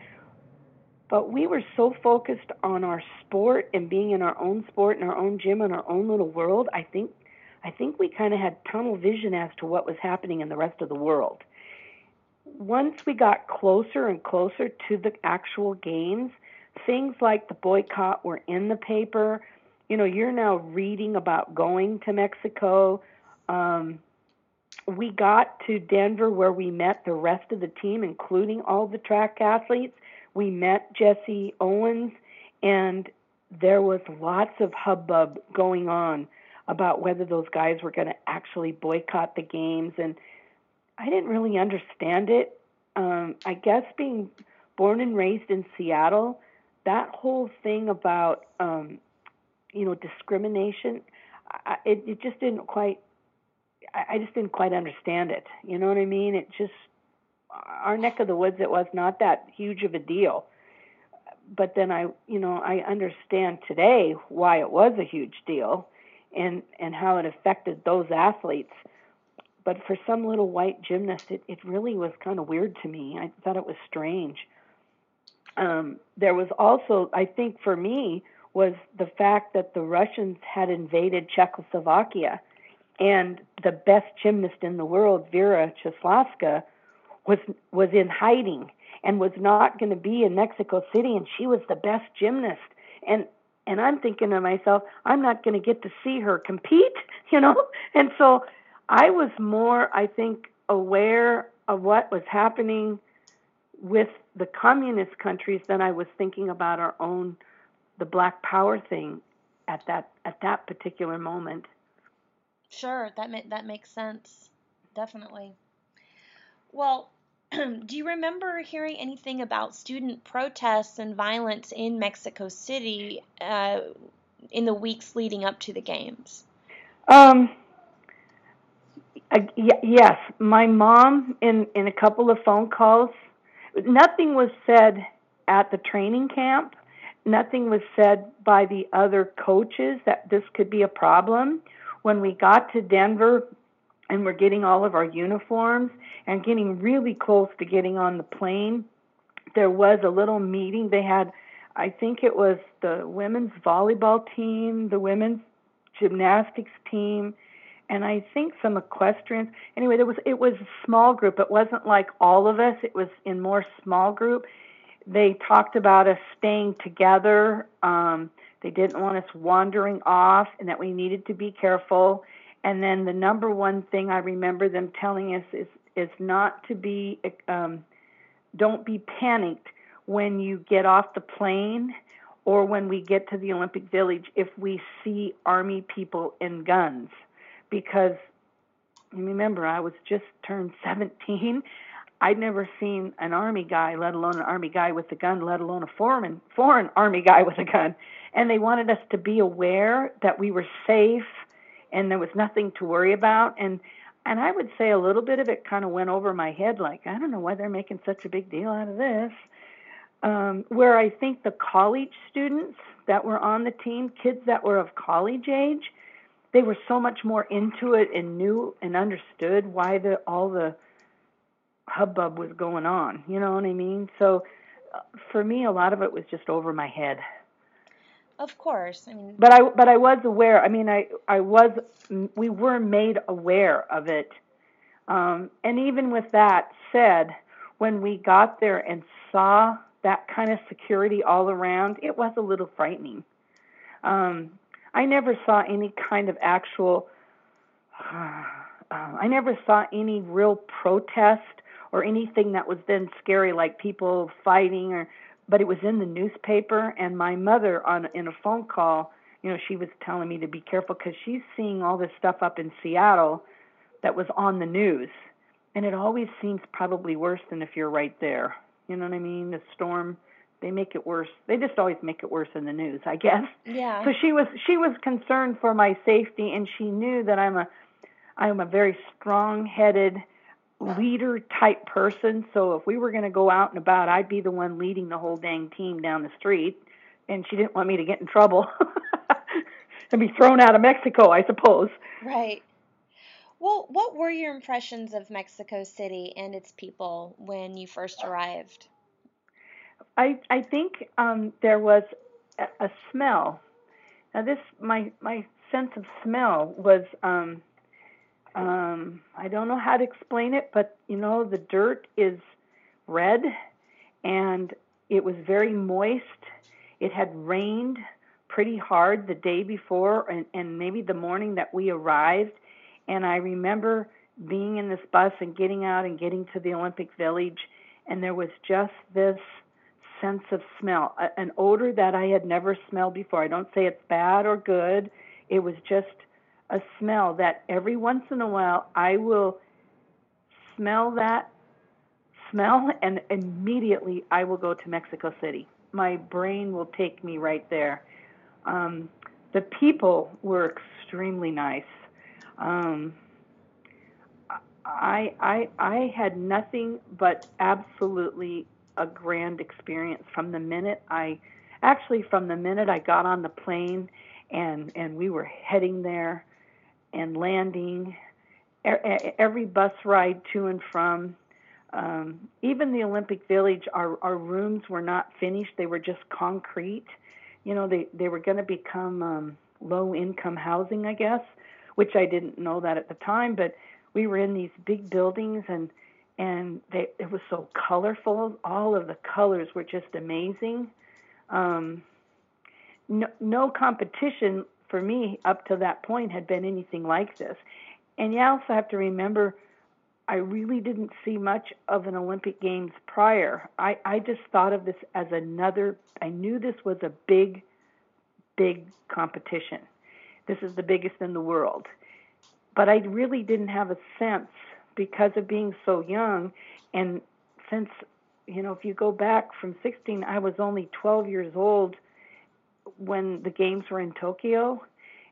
But we were so focused on our sport and being in our own sport, in our own gym, in our own little world, I think I think we kind of had tunnel vision as to what was happening in the rest of the world. Once we got closer and closer to the actual games, things like the boycott were in the paper. You know, you're now reading about going to Mexico. Um, we got to Denver where we met the rest of the team, including all the track athletes. We met Jesse Owens, and there was lots of hubbub going on about whether those guys were going to actually boycott the games. And I didn't really understand it. Um, I guess being born and raised in Seattle, that whole thing about, um, you know, discrimination, I, it, it just didn't quite, I just didn't quite understand it. You know what I mean? It just, our neck of the woods, it was not that huge of a deal. But then I, you know, I understand today why it was a huge deal and, and how it affected those athletes. But for some little white gymnast, it, it really was kind of weird to me. I thought it was strange. Um, there was also, I think for me, was the fact that the Russians had invaded Czechoslovakia, and the best gymnast in the world, Vera Cheslavska, was was in hiding and was not going to be in Mexico City, and she was the best gymnast. And and I'm thinking to myself, I'm not going to get to see her compete, you know? And so I was more, I think, aware of what was happening with the communist countries, then I was thinking about our own, the Black Power thing at that at that particular moment. Sure, that ma- that makes sense. Definitely. Well, do you remember hearing anything about student protests and violence in Mexico City uh, in the weeks leading up to the games? Um, I, y- yes, my mom in in a couple of phone calls. Nothing was said at the training camp. Nothing was said by the other coaches that this could be a problem. When we got to Denver and we're getting all of our uniforms and getting really close to getting on the plane, there was a little meeting. They had, I think it was the women's volleyball team, the women's gymnastics team, and I think some equestrians. Anyway, there was it was a small group. It wasn't like all of us. It was in more small group. They talked about us staying together. Um, they didn't want us wandering off, and that we needed to be careful. And then the number one thing I remember them telling us is is not to be, um, don't be panicked when you get off the plane or when we get to the Olympic Village if we see Army people in guns. Because remember, I was just turned seventeen. I'd never seen an Army guy, let alone an Army guy with a gun, let alone a foreign foreign Army guy with a gun. And they wanted us to be aware that we were safe and there was nothing to worry about. And and I would say a little bit of it kind of went over my head, like, I don't know why they're making such a big deal out of this. Um, where I think the college students that were on the team, kids that were of college age, they were so much more into it and knew and understood why the all the hubbub was going on. You know what I mean? So uh, for me, a lot of it was just over my head. Of course. I mean, but I but I was aware. I mean, I I was we were made aware of it. Um, and even with that said, when we got there and saw that kind of security all around, it was a little frightening. Um, I never saw any kind of actual, uh, I never saw any real protest or anything that was then scary, like people fighting, or, but it was in the newspaper. And my mother, on in a phone call, you know, she was telling me to be careful because she's seeing all this stuff up in Seattle that was on the news. And it always seems probably worse than if you're right there. You know what I mean? The storm, they make it worse. They just always make it worse in the news, I guess. Yeah. So she was she was concerned for my safety, and she knew that I'm a I'm a very strong-headed leader type person. So if we were going to go out and about, I'd be the one leading the whole dang team down the street. And she didn't want me to get in trouble and be thrown out of Mexico, I suppose. Right. Well, what were your impressions of Mexico City and its people when you first arrived? I I think um, there was a, a smell. Now this my my sense of smell was um, um, I don't know how to explain it, but you know the dirt is red and it was very moist. It had rained pretty hard the day before and, and maybe the morning that we arrived. And I remember being in this bus and getting out and getting to the Olympic Village, and there was just this sense of smell, a, an odor that I had never smelled before. I don't say it's bad or good. It was just a smell that every once in a while I will smell that smell, and immediately I will go to Mexico City. My brain will take me right there. Um, the people were extremely nice. Um, I, I, I had nothing but absolutely a grand experience from the minute I, actually from the minute I got on the plane and, and we were heading there and landing, every bus ride to and from, um, even the Olympic Village, our, our rooms were not finished. They were just concrete. You know, they, they were going to become um, low-income housing, I guess, which I didn't know that at the time, but we were in these big buildings, and and they, it was so colorful. All of the colors were just amazing. Um, no, no competition for me up to that point had been anything like this. And you also have to remember, I really didn't see much of an Olympic Games prior. I, I just thought of this as another, I knew this was a big, big competition. This is the biggest in the world. But I really didn't have a sense because of being so young. And since, you know, if you go back from sixteen, I was only twelve years old when the games were in Tokyo.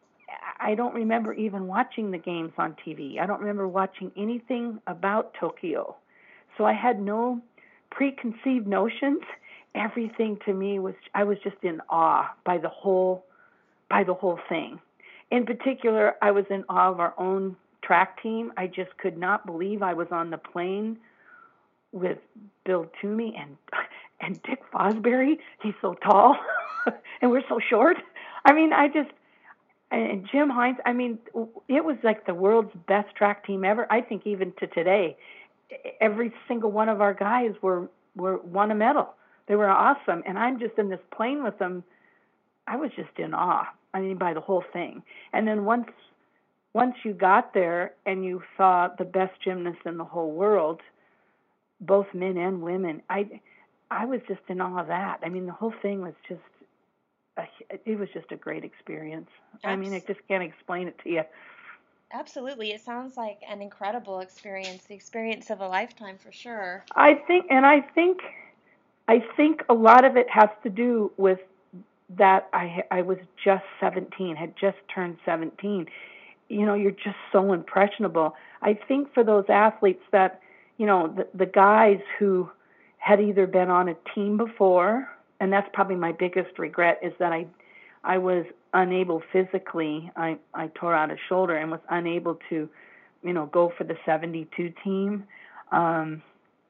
I don't remember even watching the games on T V. I don't remember watching anything about Tokyo. So I had no preconceived notions. Everything to me was, I was just in awe by the whole, by the whole thing. In particular, I was in awe of our own track team. I just could not believe I was on the plane with Bill Toomey and and Dick Fosbury. He's so tall, and we're so short. I mean, I just, and Jim Hines, I mean, it was like the world's best track team ever. I think even to today, every single one of our guys were, were won a medal. They were awesome. And I'm just in this plane with them. I was just in awe. I mean, by the whole thing. And then once once you got there and you saw the best gymnasts in the whole world, both men and women, I I was just in awe of that. I mean, the whole thing was just, a, it was just a great experience. I mean, I just can't explain it to you. Absolutely. It sounds like an incredible experience, the experience of a lifetime for sure. I think, and I think, I think a lot of it has to do with that I I was just seventeen, had just turned seventeen. You know, you're just so impressionable. I think for those athletes that, you know, the, the guys who had either been on a team before, and that's probably my biggest regret, is that I I was unable physically, I, I tore out a shoulder and was unable to, you know, go for the seventy-two team. Um,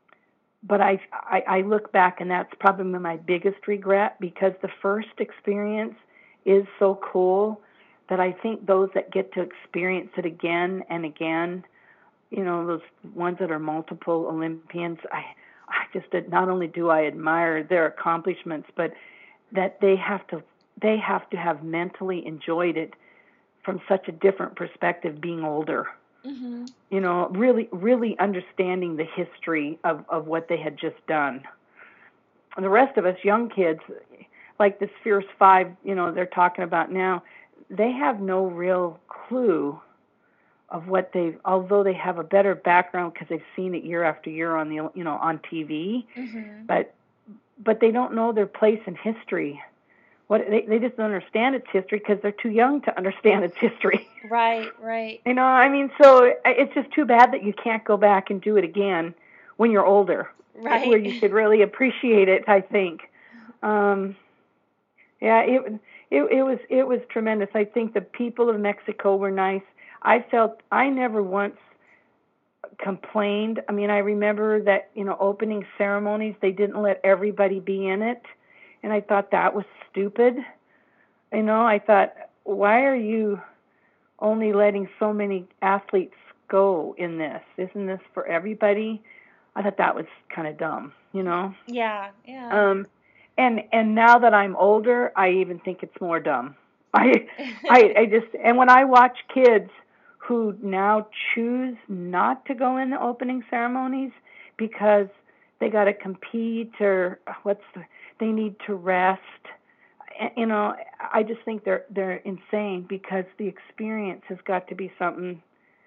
but I, I, I look back, and that's probably my biggest regret, because the first experience is so cool that I think those that get to experience it again and again, you know, those ones that are multiple Olympians, I, I just did, not only do I admire their accomplishments, but that they have to they have to have mentally enjoyed it from such a different perspective, being older. Mm-hmm. You know, really, really understanding the history of, of what they had just done. And the rest of us young kids, like this Fierce Five, you know, they're talking about now, they have no real clue of what they've, although they have a better background because they've seen it year after year on the, you know, on T V, mm-hmm. but but they don't know their place in history. What they they just don't understand its history because they're too young to understand its history. Right, right. You know, I mean, so it's just too bad that you can't go back and do it again when you're older, right? Where you could really appreciate it. I think. Um, yeah, it it it was it was tremendous. I think the people of Mexico were nice. I felt I never once complained. I mean, I remember that, you know, opening ceremonies, they didn't let everybody be in it. And I thought that was stupid. You know, I thought, why are you only letting so many athletes go in this? Isn't this for everybody? I thought that was kind of dumb, you know? Yeah, yeah. Um, and and now that I'm older, I even think it's more dumb. I, I, I just, and when I watch kids who now choose not to go in the opening ceremonies because they got to compete or what's the, they need to rest. You know, I just think they're they're insane because the experience has got to be something.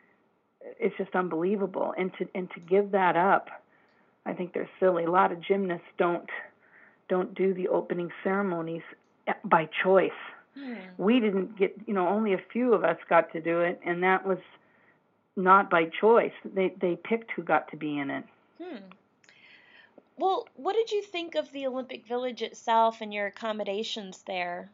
It's just unbelievable, and to and to give that up, I think they're silly. A lot of gymnasts don't don't do the opening ceremonies by choice. Hmm. We didn't get, you know, only a few of us got to do it, and that was not by choice. They they picked who got to be in it. Hmm. Well, what did you think of the Olympic Village itself and your accommodations there?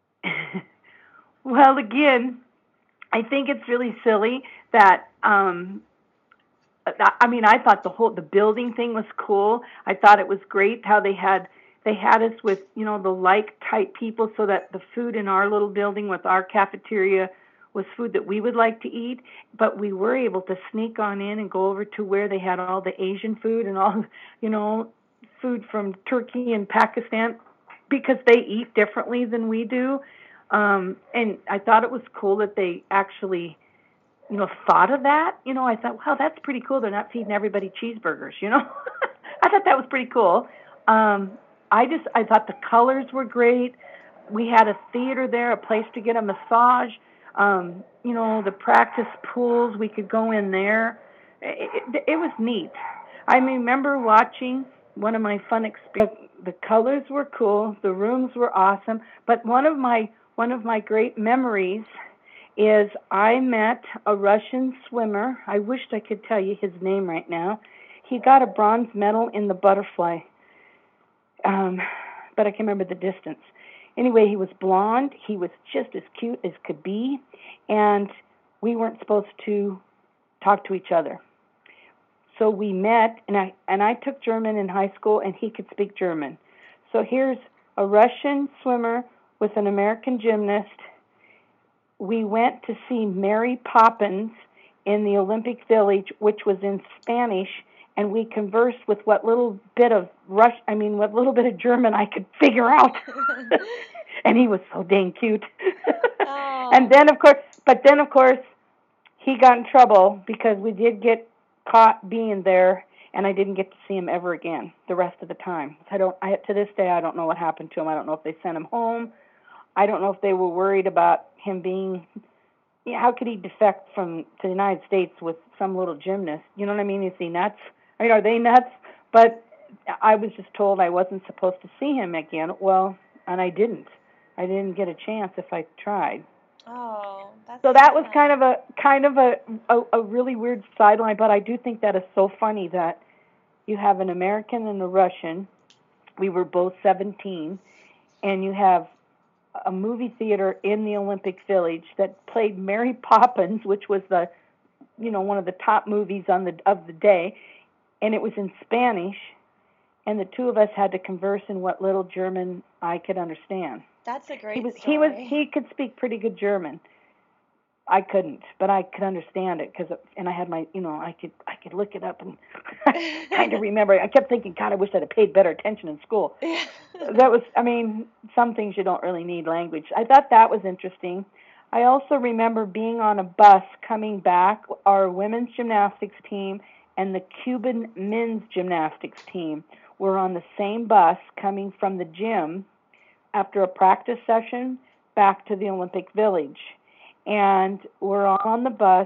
Well, again, I think it's really silly that, um, I mean, I thought the whole, the building thing was cool. I thought it was great how they had, they had us with, you know, the like-type people so that the food in our little building with our cafeteria was food that we would like to eat, but we were able to sneak on in and go over to where they had all the Asian food and all, you know, food from Turkey and Pakistan because they eat differently than we do. Um, and I thought it was cool that they actually you know, thought of that. You know, I thought, wow, that's pretty cool. They're not feeding everybody cheeseburgers, you know. I thought that was pretty cool. Um, I just, I thought the colors were great. We had a theater there, a place to get a massage. Um, you know, the practice pools, we could go in there. It, it, it was neat. I remember watching one of my fun experiences. The colors were cool, the rooms were awesome, but one of my one of my great memories is I met a Russian swimmer. I wished I could tell you his name right now. He got a bronze medal in the butterfly, um, but I can't remember the distance. Anyway, he was blonde. He was just as cute as could be, and we weren't supposed to talk to each other. So we met, and I and I took German in high school, and he could speak German. So here's a Russian swimmer with an American gymnast. We went to see Mary Poppins in the Olympic Village, which was in Spanish, and we conversed with what little bit of Rush, I mean, what little bit of German I could figure out. And he was so dang cute. Oh. And then, of course, but then, of course, he got in trouble because we did get caught being there, and I didn't get to see him ever again the rest of the time. I don't. I, to this day, I don't know what happened to him. I don't know if they sent him home. I don't know if they were worried about him being. You know, how could he defect from to the United States with some little gymnast? You know what I mean? Is he nuts? I mean, are they nuts? But I was just told I wasn't supposed to see him again. Well, and I didn't. I didn't get a chance if I tried. Oh, that's so that sad. was kind of a kind of a, a a really weird sideline, but I do think that is so funny that you have an American and a Russian. We were both seventeen, and you have a movie theater in the Olympic Village that played Mary Poppins, which was the, you know, one of the top movies on the of the day, and it was in Spanish, and the two of us had to converse in what little German I could understand. That's a great he was, story. He was he could speak pretty good German. I couldn't, but I could understand it because, and I had my, you know, I could I could look it up and kind of remember. I kept thinking, God, I wish I'd have paid better attention in school. That was, I mean, some things you don't really need language. I thought that was interesting. I also remember being on a bus coming back. Our women's gymnastics team and the Cuban men's gymnastics team were on the same bus coming from the gym after a practice session back to the Olympic Village. And we're on the bus,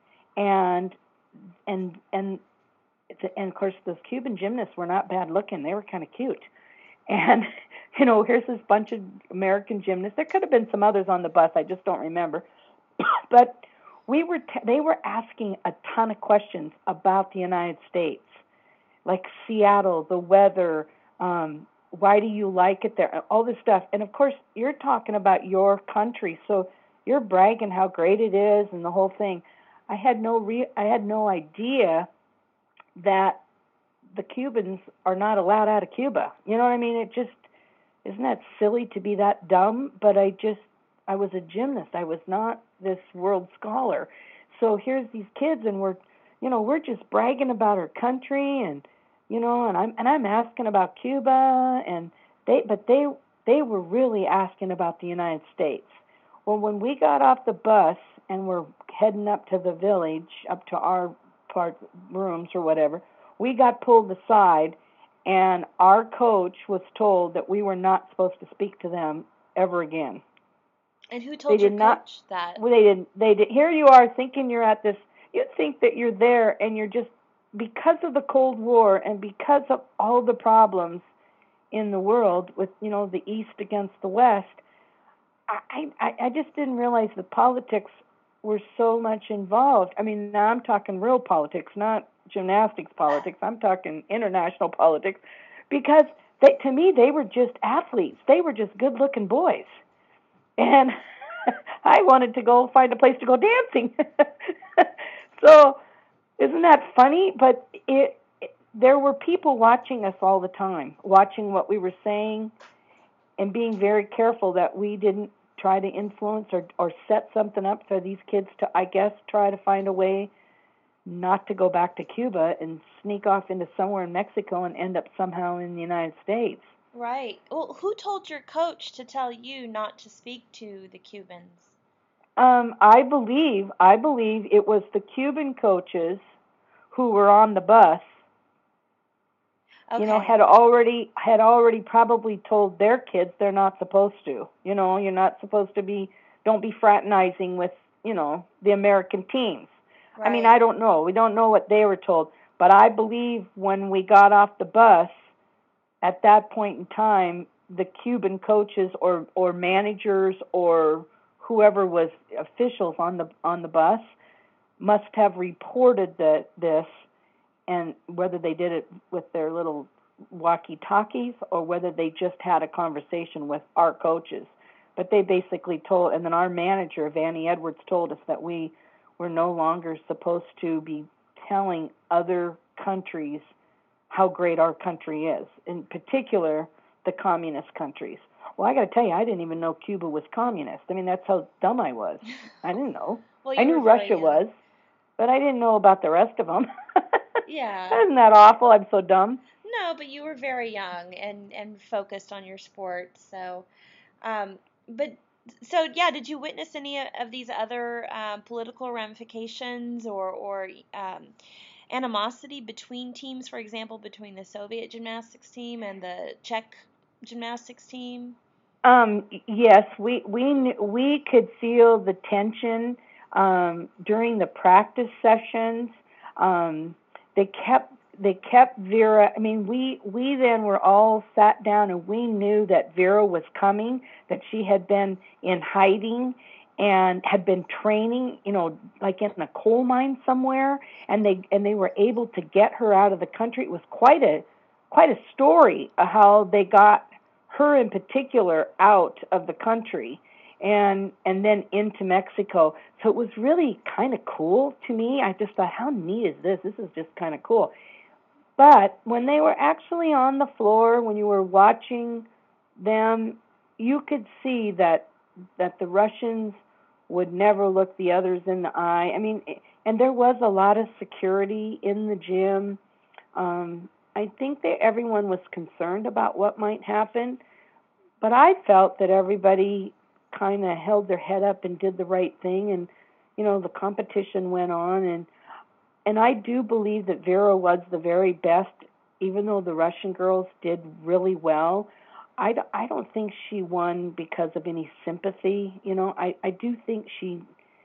and and and and of course those Cuban gymnasts were not bad looking. They were kind of cute. And you know, here's this bunch of American gymnasts. There could have been some others on the bus. I just don't remember. But we were t- they were asking a ton of questions about the United States, like Seattle, the weather, um, why do you like it there, all this stuff. And of course, you're talking about your country, so you're bragging how great it is and the whole thing. I had no re- I had no idea that the Cubans are not allowed out of Cuba. You know what I mean? It just, isn't that silly to be that dumb? But I just, I was a gymnast. I was not this world scholar. So here's these kids, and we're, you know, we're just bragging about our country, and you know, and I'm and I'm asking about Cuba, and they, but they they were really asking about the United States. Well, when we got off the bus and we're heading up to the village, up to our part rooms or whatever, we got pulled aside, and our coach was told that we were not supposed to speak to them ever again. And who told your coach not, that? Well, they didn't. They did. Here you are thinking you're at this. You think that you're there, and you're just, because of the Cold War and because of all the problems in the world with, you know, the East against the West. I, I, I just didn't realize the politics were so much involved. I mean, now I'm talking real politics, not gymnastics politics. I'm talking international politics, because they, to me, they were just athletes. They were just good-looking boys. And I wanted to go find a place to go dancing. So isn't that funny? But it, it, there were people watching us all the time, watching what we were saying, and being very careful that we didn't try to influence or, or set something up for these kids to, I guess, try to find a way not to go back to Cuba and sneak off into somewhere in Mexico and end up somehow in the United States. Right. Well, who told your coach to tell you not to speak to the Cubans? Um, I believe I believe it was the Cuban coaches who were on the bus, you know, Okay. had already had already probably told their kids they're not supposed to. You know, you're not supposed to be, don't be fraternizing with, you know, the American teams. I mean, Right. I don't know. We don't know what they were told, but I believe when we got off the bus at that point in time, the Cuban coaches or or managers or whoever was officials on the on the bus must have reported that this, and whether they did it with their little walkie-talkies or whether they just had a conversation with our coaches. But they basically told, and then our manager, Vanny Edwards, told us that we were no longer supposed to be telling other countries how great our country is, in particular the communist countries. Well, I got to tell you, I didn't even know Cuba was communist. I mean, that's how dumb I was. I didn't know. Well, I you were knew very Russia young. was, but I didn't know about the rest of them. Yeah. Isn't that awful? I'm so dumb. No, but you were very young and and focused on your sport. So, um, but so yeah, did you witness any of these other um, political ramifications or or um, animosity between teams? For example, between the Soviet gymnastics team and the Czech gymnastics team? Um, yes, we we kn- we could feel the tension um, during the practice sessions. Um, they kept they kept Vera. I mean, we we then were all sat down and we knew that Vera was coming. That she had been in hiding and had been training, you know, like in a coal mine somewhere. And they and they were able to get her out of the country. It was quite a quite a story of how they got her in particular out of the country and and then into Mexico. So it was really kind of cool to me. I just thought, how neat is this? This is just kind of cool. But when they were actually on the floor, when you were watching them, you could see that that the Russians would never look the others in the eye. I mean, and there was a lot of security in the gym. Um, I think that everyone was concerned about what might happen, but I felt that everybody kind of held their head up and did the right thing, and you know the competition went on, and and I do believe that Vera was the very best, even though the Russian girls did really well. I, d- I don't think she won because of any sympathy. You know, I, I do think she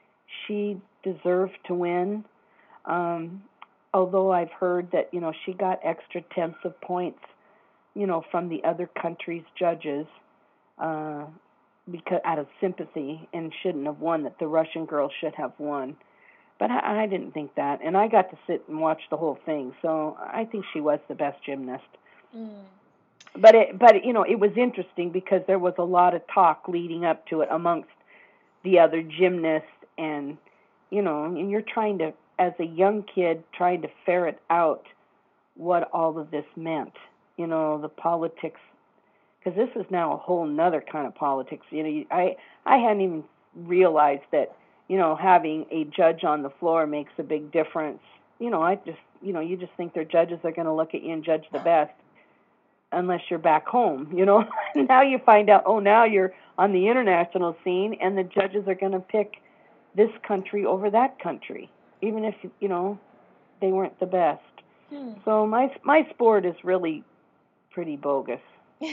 she deserved to win. Um, although I've heard that you know she got extra tenths of points, you know, from the other countries' judges, uh, because out of sympathy and shouldn't have won. That the Russian girls should have won. But I, I didn't think that, and I got to sit and watch the whole thing. So I think she was the best gymnast. Mm. But it, but you know, it was interesting because there was a lot of talk leading up to it amongst the other gymnasts, and you know, and you're trying to, as a young kid, trying to ferret out what all of this meant. You know, the politics, because this is now a whole nother kind of politics. You know, I I hadn't even realized that you know having a judge on the floor makes a big difference. You know, I just you know you just think their judges are going to look at you and judge the best, unless you're back home. You know, now you find out, oh, now you're on the international scene, and the judges are going to pick this country over that country, even if you know they weren't the best. Hmm. So my my sport is really pretty bogus.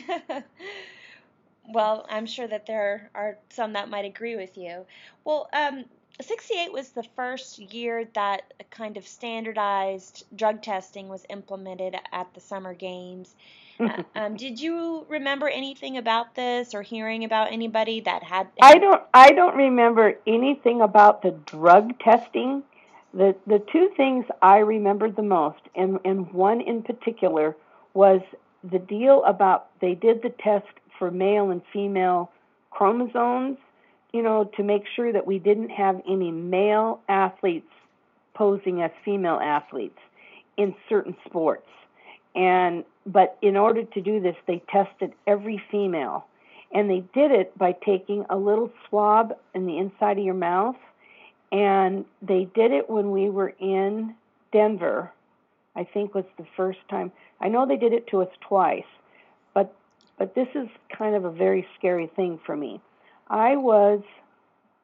Well, I'm sure that there are some that might agree with you. Well, um, sixty-eight was the first year that a kind of standardized drug testing was implemented at the Summer Games. Uh, um, did you remember anything about this or hearing about anybody that had I had? don't I don't remember anything about the drug testing. The the two things I remembered the most, and, and one in particular, was the deal about they did the test for male and female chromosomes, you know, to make sure that we didn't have any male athletes posing as female athletes in certain sports. And but in order to do this, they tested every female, and they did it by taking a little swab in the inside of your mouth, and they did it when we were in Denver. I think was the first time. I know they did it to us twice, but but this is kind of a very scary thing for me. I was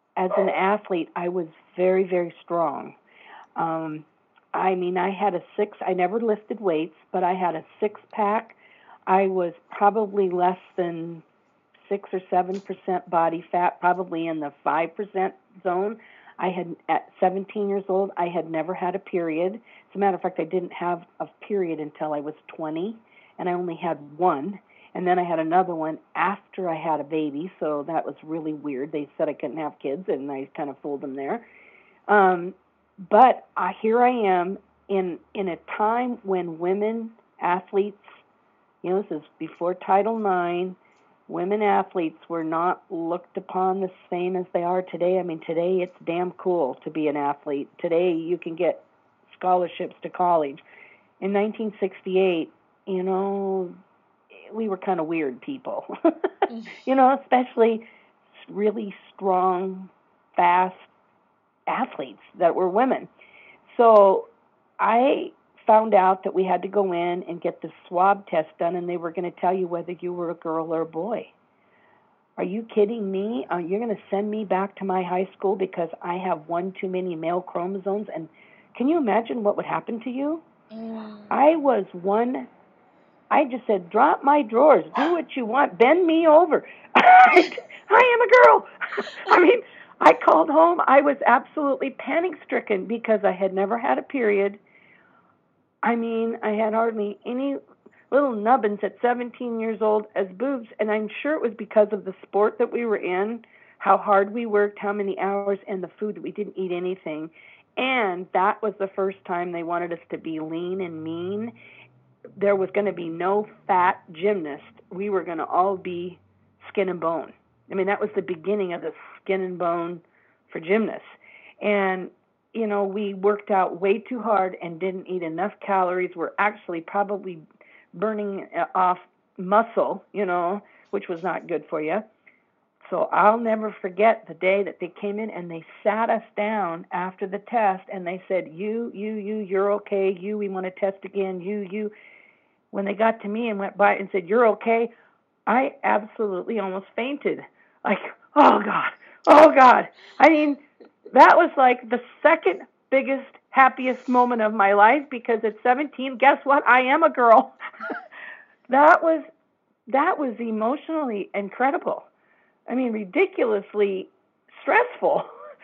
as an athlete, I was very, very strong. Um, I mean, I had a six, I never lifted weights, but I had a six pack. I was probably less than six or seven percent body fat, probably in the five percent zone. I had, at seventeen years old, I had never had a period. As a matter of fact, I didn't have a period until I was twenty, and I only had one. And then I had another one after I had a baby, so that was really weird. They said I couldn't have kids, and I kind of fooled them there. Um, but uh, here I am in in a time when women athletes, you know, this is before Title nine, women athletes were not looked upon the same as they are today. I mean, today it's damn cool to be an athlete. Today you can get scholarships to college. In nineteen sixty-eight, you know, we were kind of weird people, you know, especially really strong, fast athletes that were women. So I found out that we had to go in and get the swab test done, and they were going to tell you whether you were a girl or a boy. Are you kidding me? Uh, you're going to send me back to my high school because I have one too many male chromosomes? And can you imagine what would happen to you? Mm. I was one... I just said, drop my drawers, do what you want, bend me over. I, I am a girl. I mean, I called home. I was absolutely panic-stricken because I had never had a period. I mean, I had hardly any little nubbins at seventeen years old as boobs, and I'm sure it was because of the sport that we were in, how hard we worked, how many hours, and the food. We didn't eat anything. And that was the first time they wanted us to be lean and mean. There was going to be no fat gymnast. We were going to all be skin and bone. I mean, that was the beginning of the skin and bone for gymnasts. And, you know, we worked out way too hard and didn't eat enough calories. We're actually probably burning off muscle, you know, which was not good for you. So I'll never forget the day that they came in and they sat us down after the test and they said, you, you, you, you're okay. You, we want to test again. You, you. When they got to me and went by and said, you're okay, I absolutely almost fainted. Like, oh, God, oh, God. I mean, that was like the second biggest, happiest moment of my life because at seventeen, guess what? I am a girl. that was that was emotionally incredible. I mean, ridiculously stressful.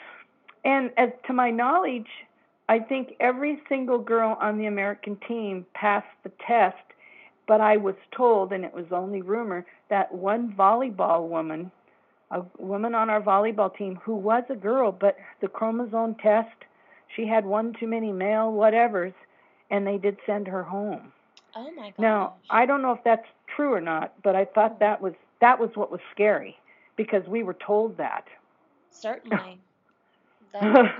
And as to my knowledge, I think every single girl on the American team passed the test, but I was told, and it was only rumor, that one volleyball woman, a woman on our volleyball team who was a girl, but the chromosome test, she had one too many male whatevers, and they did send her home. Oh, my gosh. Now, I don't know if that's true or not, but I thought that was that was what was scary, because we were told that. Certainly. that,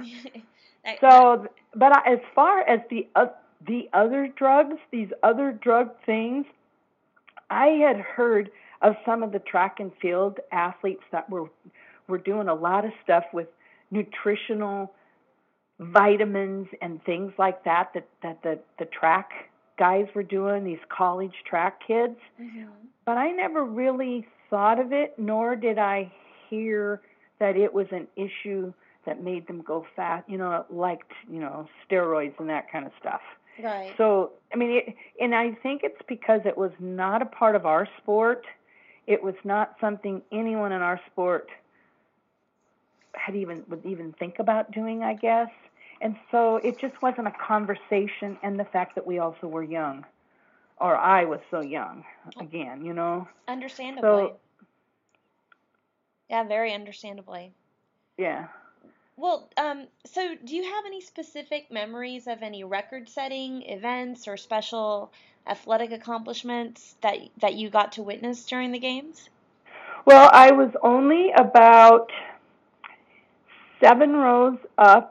so, but I, as far as the uh, the other drugs, these other drug things, I had heard of some of the track and field athletes that were were doing a lot of stuff with nutritional vitamins and things like that that, that the, the track guys were doing, these college track kids. Mm-hmm. But I never really thought of it, nor did I hear that it was an issue that made them go fast, you know, like, you know, steroids and that kind of stuff. Right. So, I mean, it, and I think it's because it was not a part of our sport. It was not something anyone in our sport had even would even think about doing, I guess. And so it just wasn't a conversation, and the fact that we also were young, or I was so young, again, you know. Understandably. So, yeah, very understandably. Yeah. Well, um, so do you have any specific memories of any record-setting events or special athletic accomplishments that that you got to witness during the games? Well, I was only about seven rows up,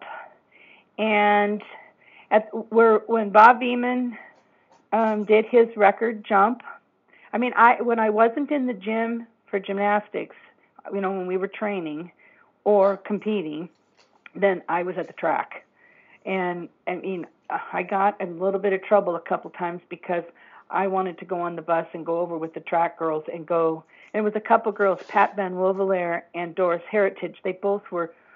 and at where when Bob Beamon um, did his record jump. I mean, I when I wasn't in the gym for gymnastics, you know, when we were training or competing, then I was at the track. And, I mean, I got in a little bit of trouble a couple times because I wanted to go on the bus and go over with the track girls and go. And it was a couple girls, Pat Van Wovelaar and Doris Heritage. They both were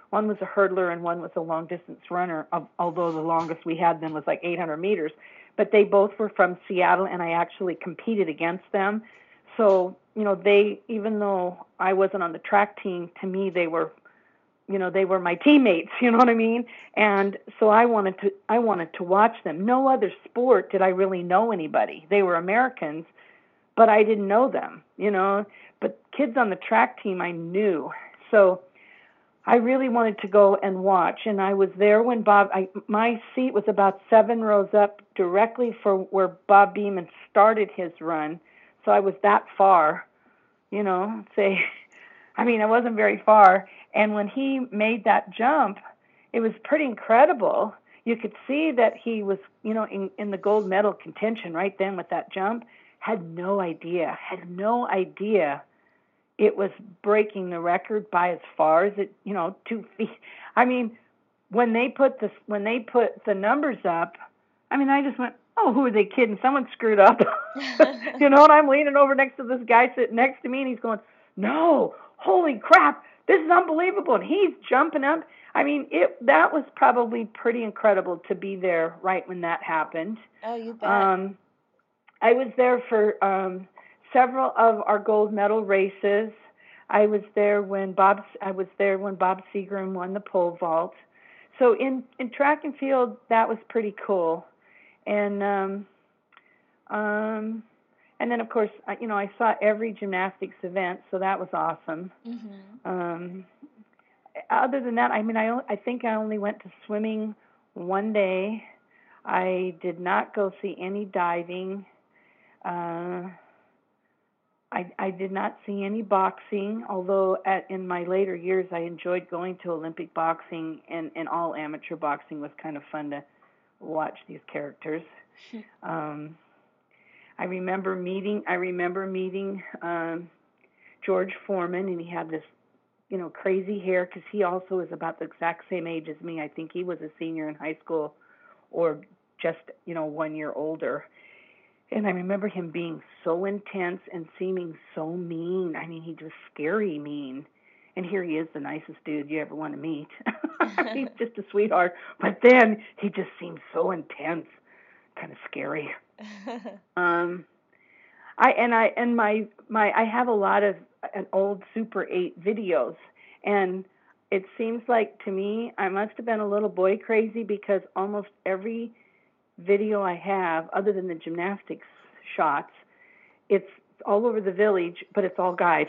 one was a hurdler and one was a long distance runner, although the longest we had then was like eight hundred meters. But they both were from Seattle, and I actually competed against them. So, you know, they, even though I wasn't on the track team, to me they were, you know, they were my teammates, you know what I mean? And so I wanted to, I wanted to watch them. No other sport did I really know anybody. They were Americans, but I didn't know them, you know. But kids on the track team I knew. So I really wanted to go and watch, and I was there when Bob, I, my seat was about seven rows up directly for where Bob Beamon started his run, so I was that far, you know, say, I mean, I wasn't very far, and when he made that jump, it was pretty incredible. You could see that he was, you know, in, in the gold medal contention right then with that jump, had no idea, had no idea it was breaking the record by as far as it, you know, two feet. I mean, when they put the when they put the numbers up, I mean, I just went, oh, who are they kidding? Someone screwed up, you know. And I'm leaning over next to this guy sitting next to me, and he's going, no, holy crap, this is unbelievable. And he's jumping up. I mean, it that was probably pretty incredible to be there right when that happened. Oh, you bet. Um, I was there for um, several of our gold medal races. I was there when Bob. I was there when Bob Seagram won the pole vault. So in, in track and field, that was pretty cool. And um, um, and then of course, you know, I saw every gymnastics event, so that was awesome. Mm-hmm. Um, other than that, I mean, I I think I only went to swimming one day. I did not go see any diving. Uh, I, I did not see any boxing, although at, in my later years I enjoyed going to Olympic boxing, and, and all amateur boxing was kind of fun to watch these characters. um, I remember meeting I remember meeting um, George Foreman, and he had this, you know, crazy hair, because he also was about the exact same age as me. I think he was a senior in high school, or just, you know, one year older. And I remember him being so intense and seeming so mean. I mean, he was scary mean. And here he is, the nicest dude you ever want to meet. He's just a sweetheart. But then he just seemed so intense, kind of scary. um, I and I and my my I have a lot of an old Super eight videos, and it seems like to me I must have been a little boy crazy, because almost every video I have, other than the gymnastics shots, it's all over the village, but it's all guys.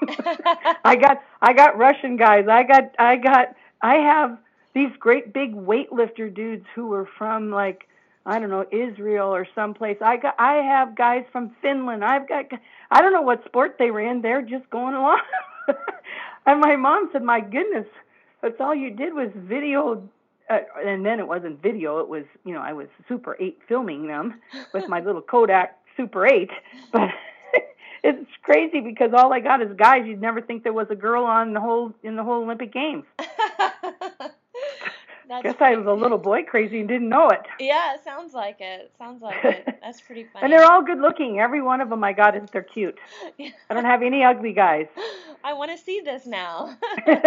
I got I got Russian guys. I got I got I have these great big weightlifter dudes who were from, like, I don't know, Israel or someplace. I got I have guys from Finland. I've got I don't know what sport they were in. They're just going along. And my mom said, "My goodness, that's all you did was video." Uh, and then it wasn't video, it was, you know, I was Super eight filming them with my little Kodak Super eight. But it's crazy, because all I got is guys. You'd never think there was a girl on the whole in the whole Olympic Games. That's Guess I was a little boy crazy and didn't know it. Yeah, it sounds like it. Sounds like it. That's pretty funny. And they're all good looking. Every one of them I got is they're cute. I don't have any ugly guys. I want to see this now.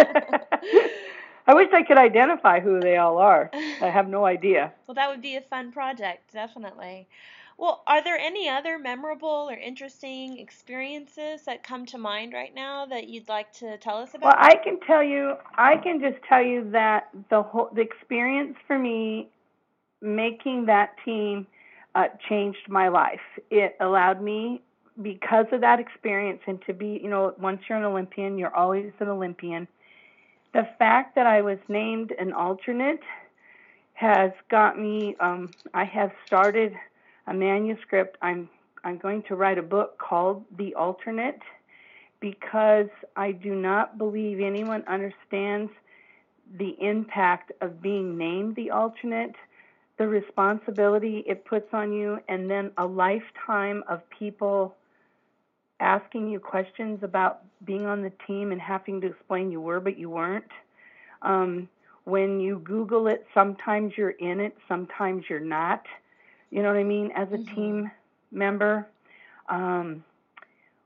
I wish I could identify who they all are. I have no idea. Well, that would be a fun project, definitely. Well, are there any other memorable or interesting experiences that come to mind right now that you'd like to tell us about? Well, I can tell you, I can just tell you that the whole the experience for me making that team uh, changed my life. It allowed me, because of that experience, and to be, you know, once you're an Olympian, you're always an Olympian. The fact that I was named an alternate has got me, um, I have started a manuscript. I'm I'm going to write a book called The Alternate, because I do not believe anyone understands the impact of being named the alternate, the responsibility it puts on you, and then a lifetime of people asking you questions about being on the team and having to explain you were but you weren't. Um, when you Google it, sometimes you're in it, sometimes you're not. You know what I mean? As a mm-hmm. team member, um,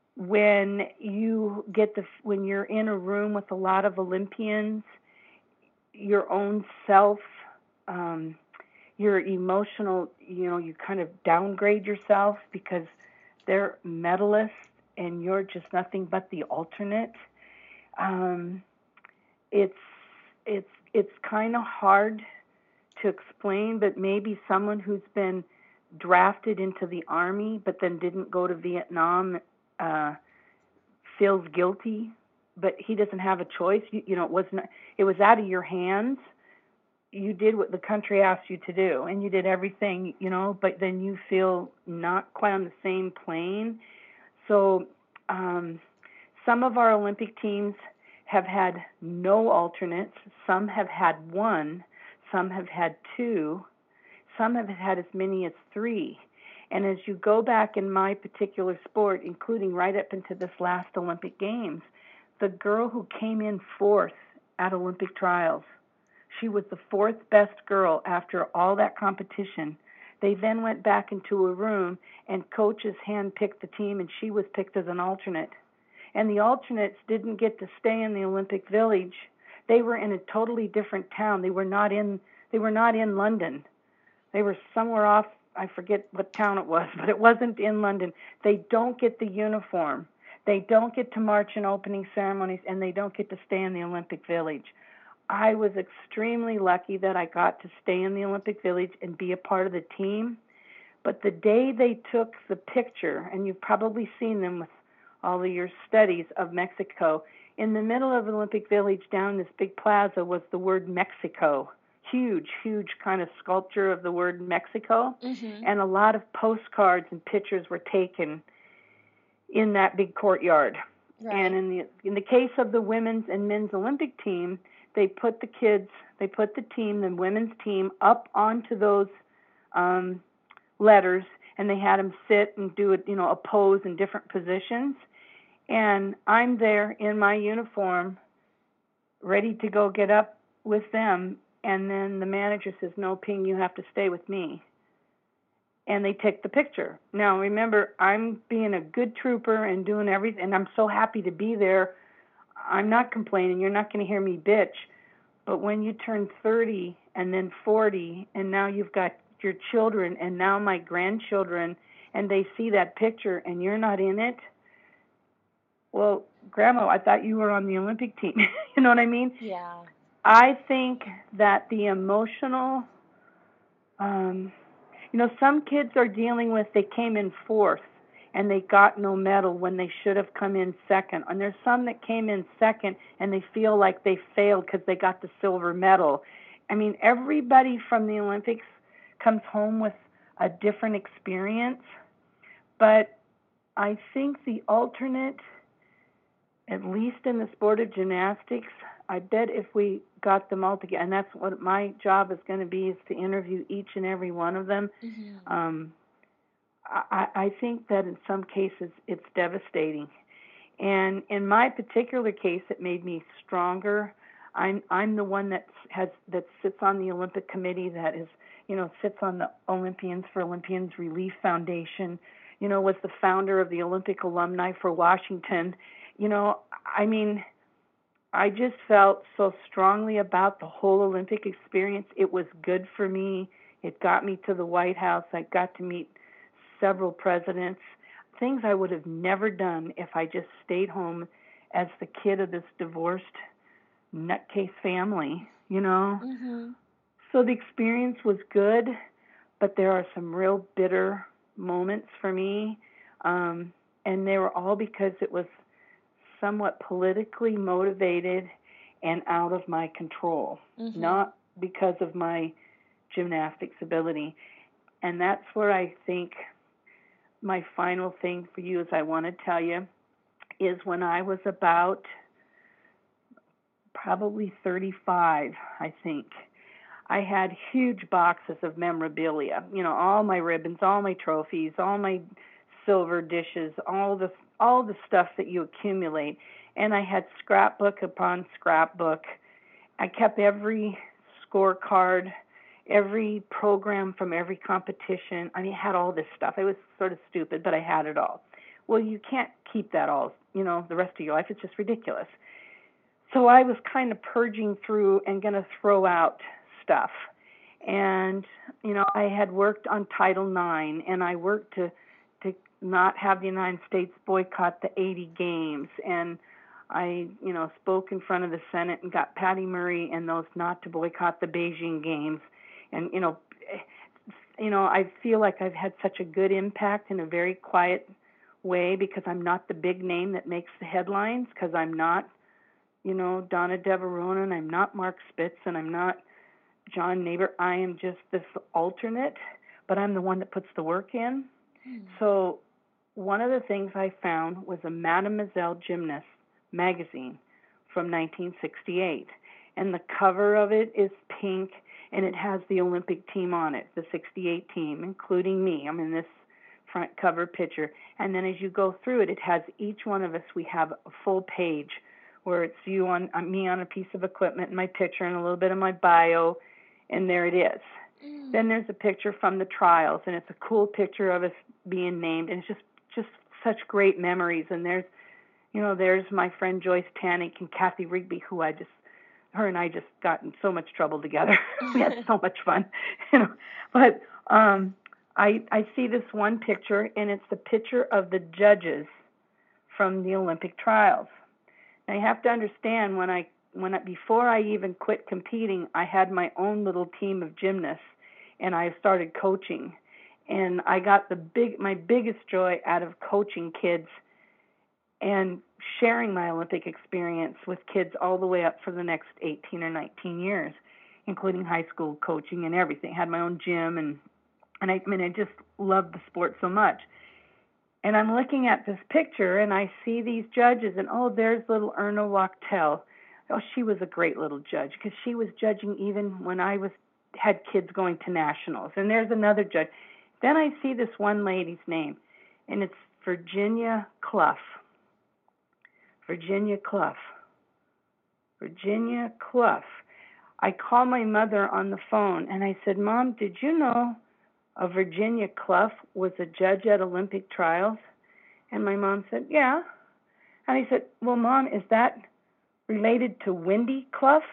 when you get the when you're in a room with a lot of Olympians, your own self, um, your emotional, you know, you kind of downgrade yourself because they're medalists and you're just nothing but the alternate. Um, it's it's it's kind of hard to explain, but maybe someone who's been drafted into the army but then didn't go to Vietnam uh, feels guilty, but he doesn't have a choice. You, you know, it wasn't. It was out of your hands. You did what the country asked you to do, and you did everything, you know. But then you feel not quite on the same plane. So, um, some of our Olympic teams have had no alternates. Some have had one. Some have had two. Some have had as many as three. And as you go back in my particular sport, including right up into this last Olympic Games, the girl who came in fourth at Olympic trials, she was the fourth best girl after all that competition. They then went back into a room and coaches handpicked the team, and she was picked as an alternate. And the alternates didn't get to stay in the Olympic Village. They were in a totally different town. They were not in they were not in London. They were somewhere off, I forget what town it was, but it wasn't in London. They don't get the uniform. They don't get to march in opening ceremonies, and they don't get to stay in the Olympic Village. I was extremely lucky that I got to stay in the Olympic Village and be a part of the team. But the day they took the picture, and you've probably seen them with all of your studies of Mexico, in the middle of the Olympic Village down this big plaza was the word Mexico. Huge, huge kind of sculpture of the word Mexico. Mm-hmm. And a lot of postcards and pictures were taken in that big courtyard. Right. And in the in the case of the women's and men's Olympic team, they put the kids, they put the team, the women's team, up onto those um, letters, and they had them sit and do it, you know, a pose in different positions. And I'm there in my uniform, ready to go get up with them. And then the manager says, "No, Ping, you have to stay with me." And they take the picture. Now, remember, I'm being a good trooper and doing everything, and I'm so happy to be there. I'm not complaining. You're not going to hear me bitch. But when you turn thirty and then forty, and now you've got your children and now my grandchildren, and they see that picture and you're not in it, well, Grandma, I thought you were on the Olympic team. You know what I mean? Yeah. I think that the emotional, um, you know, some kids are dealing with they came in fourth and they got no medal when they should have come in second. And there's some that came in second and they feel like they failed because they got the silver medal. I mean, everybody from the Olympics comes home with a different experience. But I think the alternate, at least in the sport of gymnastics, I bet if we got them all together, and that's what my job is going to be, is to interview each and every one of them. Mm-hmm. Um, I, I think that in some cases it's devastating. And in my particular case, it made me stronger. I'm I'm the one that has that sits on the Olympic Committee, that is, you know, sits on the Olympians for Olympians Relief Foundation, you know, was the founder of the Olympic Alumni for Washington. You know, I mean, I just felt so strongly about the whole Olympic experience. It was good for me. It got me to the White House. I got to meet several presidents, things I would have never done if I just stayed home as the kid of this divorced nutcase family, you know. Mm-hmm. So the experience was good, but there are some real bitter moments for me, um, and they were all because it was somewhat politically motivated and out of my control, Mm-hmm. not because of my gymnastics ability. And that's where I think my final thing for you is I want to tell you is when I was about probably thirty-five, I think, I had huge boxes of memorabilia, you know, all my ribbons, all my trophies, all my silver dishes, all the all the stuff that you accumulate. And I had scrapbook upon scrapbook. I kept every scorecard, every program from every competition. I mean, I had all this stuff. It was sort of stupid, but I had it all. Well, you can't keep that all, you know, the rest of your life. It's just ridiculous. so I was kind of purging through and going to throw out stuff. And, you know, I had worked on Title nine, and I worked to to not have the United States boycott the eighty games. And I, you know, spoke in front of the Senate and got Patty Murray and those not to boycott the Beijing games. And, you know, you know, I feel like I've had such a good impact in a very quiet way because I'm not the big name that makes the headlines, because I'm not, you know, Donna Deveronen, I'm not Mark Spitz, and I'm not John Neighbor. I am just this alternate, but I'm the one that puts the work in. Mm. So one of the things I found was a Mademoiselle Gymnast magazine from nineteen sixty-eight, and the cover of it is pink, and it has the Olympic team on it, the sixty-eight team, including me. I'm in this front cover picture, and then as you go through it, it has each one of us, we have a full page where it's you on, on me on a piece of equipment and my picture and a little bit of my bio, and there it is. Mm. Then there's a picture from the trials, and it's a cool picture of us being named, and it's just just such great memories. And there's, you know, there's my friend Joyce Tannick and Kathy Rigby, who I just, her and I just got in so much trouble together. We had so much fun, you know. But um, I I see this one picture, and it's the picture of the judges from the Olympic trials. Now you have to understand, when I when I, before I even quit competing, I had my own little team of gymnasts, and I started coaching, and I got the big my biggest joy out of coaching kids and sharing my Olympic experience with kids all the way up for the next eighteen or nineteen years, including high school coaching and everything. I had my own gym, and and I, I mean I just loved the sport so much. And I'm looking at this picture, and I see these judges, and oh, there's little Erna Wachtel. Oh, she was a great little judge, because she was judging even when I was had kids going to nationals. And there's another judge. Then I see this one lady's name, and it's Virginia Clough. Virginia Clough. Virginia Clough. I called my mother on the phone, and I said, Mom, did you know a Virginia Clough was a judge at Olympic trials? And my mom said, yeah. And I said, well, Mom, is that related to Wendy Clough?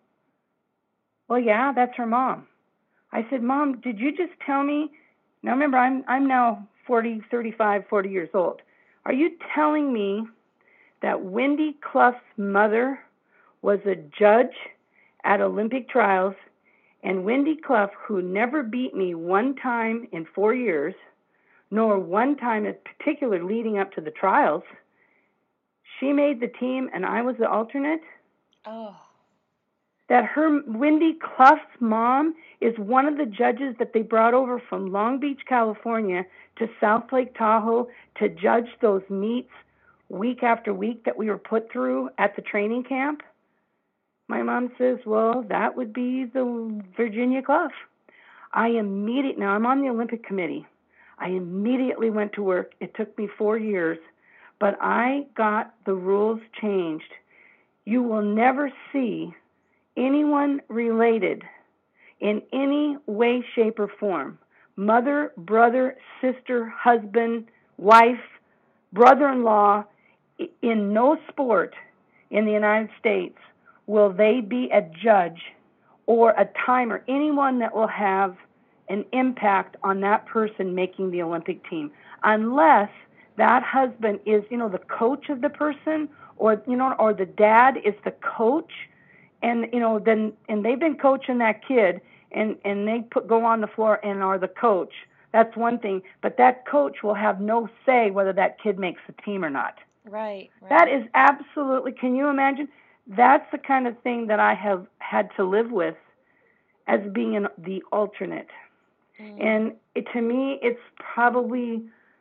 Well, yeah, that's her mom. I said, Mom, did you just tell me? Now remember, I'm I'm now forty, thirty-five, forty years old. Are you telling me that Wendy Clough's mother was a judge at Olympic trials, and Wendy Clough, who never beat me one time in four years, nor one time in particular leading up to the trials, she made the team and I was the alternate? Oh. That her, Wendy Clough's mom, is one of the judges that they brought over from Long Beach, California to South Lake Tahoe to judge those meets week after week that we were put through at the training camp? My mom says, well, that would be the Virginia Clough. I immediately, now I'm on the Olympic Committee. I immediately went to work. It took me four years, but I got the rules changed. You will never see anyone related in any way, shape, or form, mother, brother, sister, husband, wife, brother-in-law, in no sport in the United States will they be a judge or a timer, anyone that will have an impact on that person making the Olympic team, unless that husband is, you know, the coach of the person, or, you know, or the dad is the coach, and, you know, then, and they've been coaching that kid, and, and they put, go on the floor and are the coach. That's one thing, but that coach will have no say whether that kid makes the team or not. Right, right. That is absolutely, can you imagine? That's the kind of thing that I have had to live with as being an, the alternate. Mm. And it, to me, it's probably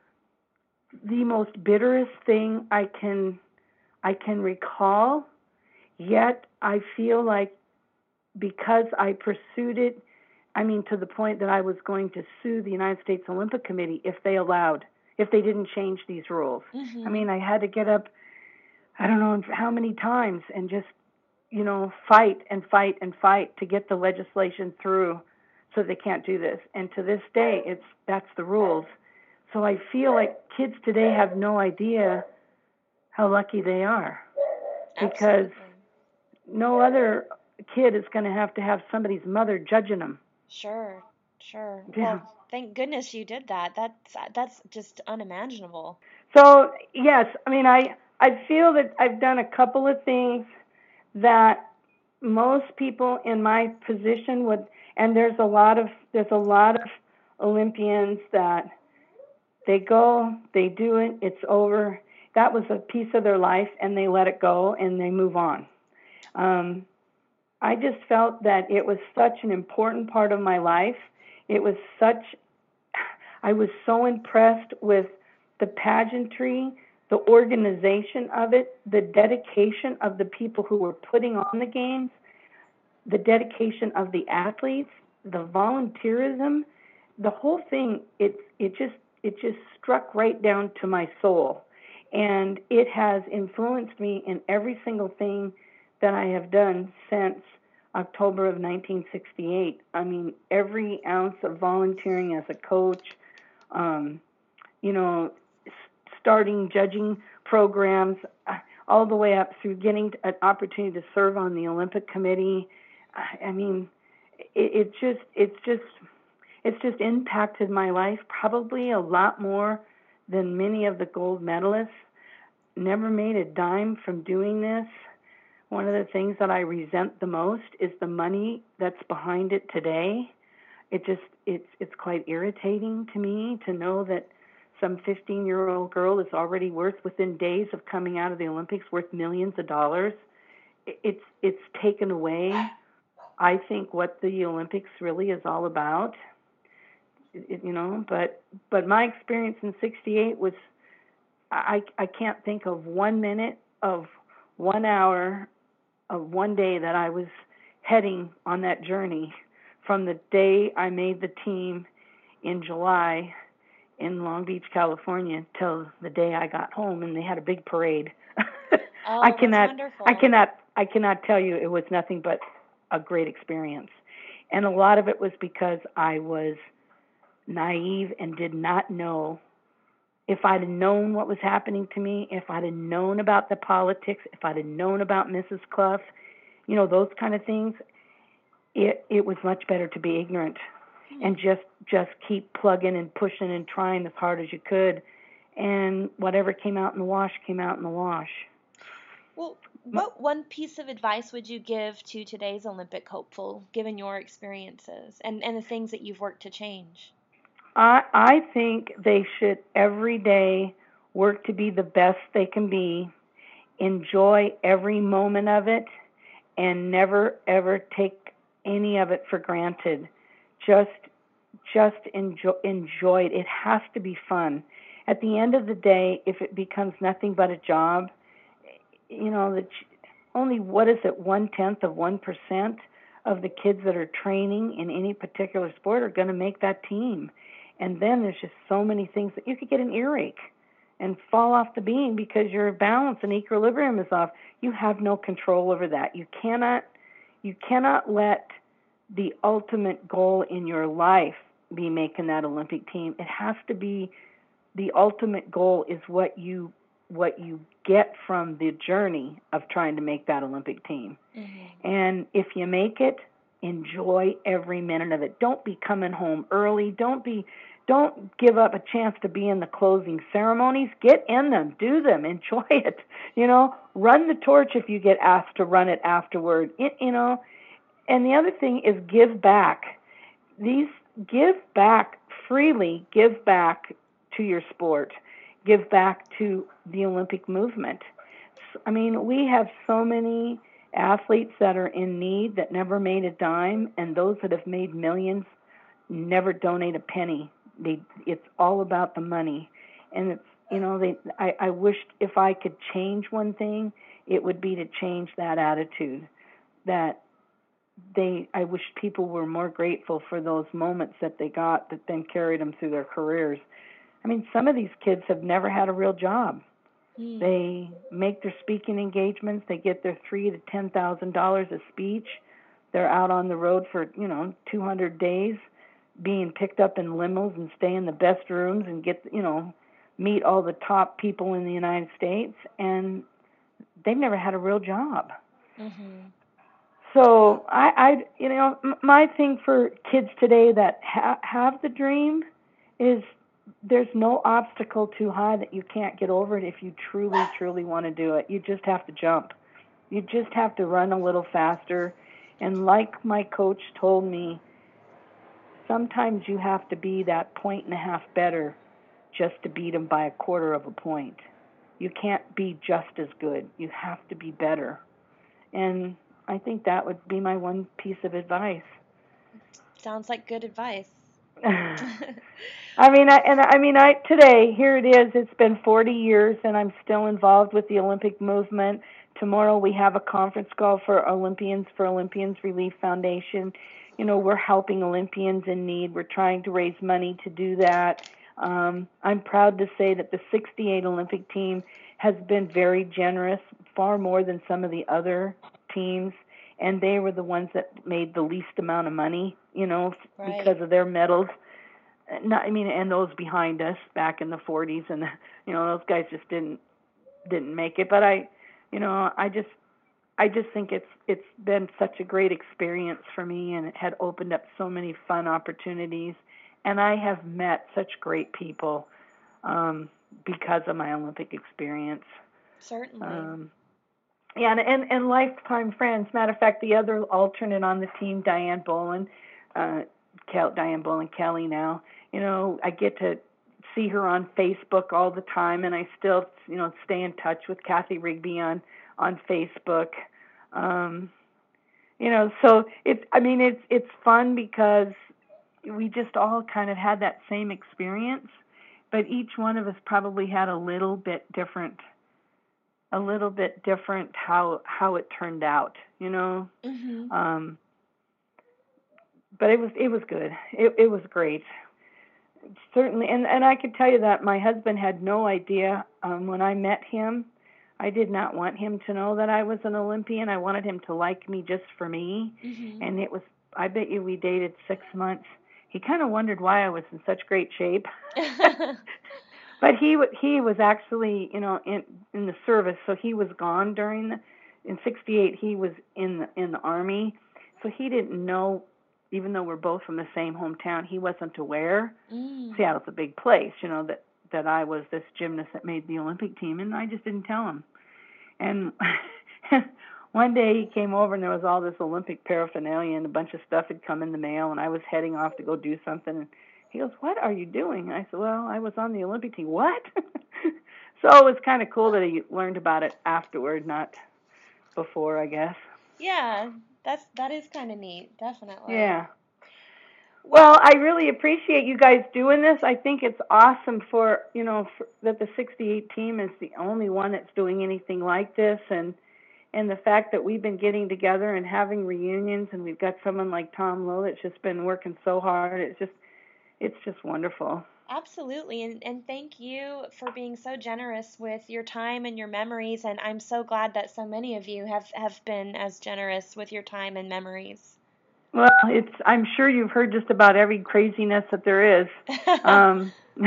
the most bitterest thing I can I can recall, yet I feel like because I pursued it, I mean, to the point that I was going to sue the United States Olympic Committee if they allowed, if they didn't change these rules. Mm-hmm. I mean, I had to get up, I don't know how many times, and just, you know, fight and fight and fight to get the legislation through so they can't do this. And to this day, it's that's the rules. So I feel like kids today have no idea how lucky they are. Because, Absolutely. no other kid is going to have to have somebody's mother judging them. Sure, sure. Yeah. Well, thank goodness you did that. That's that's just unimaginable. So yes, I mean, I I feel that I've done a couple of things that most people in my position would, and there's a lot of there's a lot of Olympians that they go, they do it, it's over. That was a piece of their life, and they let it go and they move on. Um, I just felt that it was such an important part of my life. It was such, I was so impressed with the pageantry, the organization of it, the dedication of the people who were putting on the games, the dedication of the athletes, the volunteerism, the whole thing. It it just it just struck right down to my soul, and it has influenced me in every single thing that I have done since October of nineteen sixty-eight. I mean, every ounce of volunteering as a coach, um, you know, starting judging programs, all the way up through getting an opportunity to serve on the Olympic Committee. I mean, it, it just, it's just, it's just impacted my life probably a lot more than many of the gold medalists. Never made a dime from doing this. One of the things that I resent the most is the money that's behind it today. It just, it's, it's quite irritating to me to know that some fifteen-year-old girl is already worth, within days of coming out of the Olympics, worth millions of dollars. It's, it's taken away, I think, what the Olympics really is all about. It, you know, but but my experience in sixty-eight was, I I can't think of one minute of one hour of one day that I was heading on that journey from the day I made the team in July in Long Beach, California, till the day I got home, and they had a big parade. Oh, I that's cannot, wonderful. I cannot, I cannot tell you it was nothing but a great experience, and a lot of it was because I was naive and did not know. If I'd have known what was happening to me, if I'd have known about the politics, if I'd have known about Missus Clough, you know, those kind of things, it it was much better to be ignorant and just just keep plugging and pushing and trying as hard as you could, and whatever came out in the wash came out in the wash. Well, what one piece of advice would you give to today's Olympic hopeful, given your experiences and, and the things that you've worked to change? I I think they should every day work to be the best they can be, enjoy every moment of it, and never ever take any of it for granted. Just just enjoy enjoy it. It has to be fun. At the end of the day, if it becomes nothing but a job, you know, that only, what is it, one tenth of one percent of the kids that are training in any particular sport are going to make that team. And then there's just so many things that you could get an earache and fall off the beam because your balance and equilibrium is off. You have no control over that. You cannot, you cannot let the ultimate goal in your life be making that Olympic team. It has to be, the ultimate goal is what you what you get from the journey of trying to make that Olympic team. Mm-hmm. And if you make it, enjoy every minute of it. Don't be coming home early. Don't be don't give up a chance to be in the closing ceremonies. Get in them, do them, enjoy it. You know, run the torch if you get asked to run it afterward. It, you know, and the other thing is give back. These give back freely, give back to your sport. Give back to the Olympic movement. I mean, we have so many athletes that are in need that never made a dime, and those that have made millions never donate a penny. They, it's all about the money. And it's, you know, they, I, I wished if I could change one thing, it would be to change that attitude. That they, I wish people were more grateful for those moments that they got that then carried them through their careers. I mean, some of these kids have never had a real job. Mm. They make their speaking engagements. They get their three to ten thousand dollars a speech. They're out on the road for, you know, two hundred days, being picked up in limos and stay in the best rooms and get, you know, meet all the top people in the United States. And they've never had a real job. Mm-hmm. So I, I, you know, m- my thing for kids today that ha- have the dream is there's no obstacle too high that you can't get over it if you truly, truly want to do it. You just have to jump. You just have to run a little faster. And like my coach told me, sometimes you have to be that point and a half better just to beat them by a quarter of a point. You can't be just as good. You have to be better. And I think that would be my one piece of advice. Sounds like good advice. I mean, I, and I mean, I today here it is. It's been forty years, and I'm still involved with the Olympic movement. Tomorrow we have a conference call for Olympians for Olympians Relief Foundation. You know, we're helping Olympians in need. We're trying to raise money to do that. Um, I'm proud to say that the sixty-eight Olympic team has been very generous, far more than some of the other teams, and they were the ones that made the least amount of money, you know, Right. because of their medals. Not, I mean, and those behind us back in the forties, and you know, those guys just didn't didn't make it. But I, you know, I just I just think it's it's been such a great experience for me, and it had opened up so many fun opportunities, and I have met such great people um, because of my Olympic experience. Certainly. Um, yeah, and, and and lifetime friends. Matter of fact, the other alternate on the team, Diane Bolin, uh, Kel, Diane Bolin Kelly. Now, you know, I get to see her on Facebook all the time, and I still, you know, stay in touch with Kathy Rigby on on Facebook. Um, you know, so it's. I mean, it's it's fun because we just all kind of had that same experience, but each one of us probably had a little bit different. a little bit different how how it turned out, you know. Mm-hmm. Um, but it was it was good. It it was great. Certainly, and and I could tell you that my husband had no idea um, when I met him. I did not want him to know that I was an Olympian. I wanted him to like me just for me. Mm-hmm. And it was, I bet you we dated six months. He kind of wondered why I was in such great shape. But he he was actually, you know, in in the service, so he was gone during the, in sixty-eight he was in the, in the Army, so he didn't know, even though we're both from the same hometown, he wasn't aware. Mm. Seattle's a big place, you know, that that I was this gymnast that made the Olympic team, and I just didn't tell him. And one day he came over and there was all this Olympic paraphernalia and a bunch of stuff had come in the mail, and I was heading off to go do something, and he goes, "What are you doing?" I said, "Well, I was on the Olympic team." "What?" So it was kind of cool that he learned about it afterward, not before, I guess. Yeah, that's that is kind of neat, definitely. Yeah. Well, I really appreciate you guys doing this. I think it's awesome for, you know, for, that the sixty-eight team is the only one that's doing anything like this, and and the fact that we've been getting together and having reunions, and we've got someone like Tom Lowe that's just been working so hard. It's just it's just wonderful. Absolutely, and, and thank you for being so generous with your time and your memories, and I'm so glad that so many of you have, have been as generous with your time and memories. Well, it's I'm sure you've heard just about every craziness that there is. um,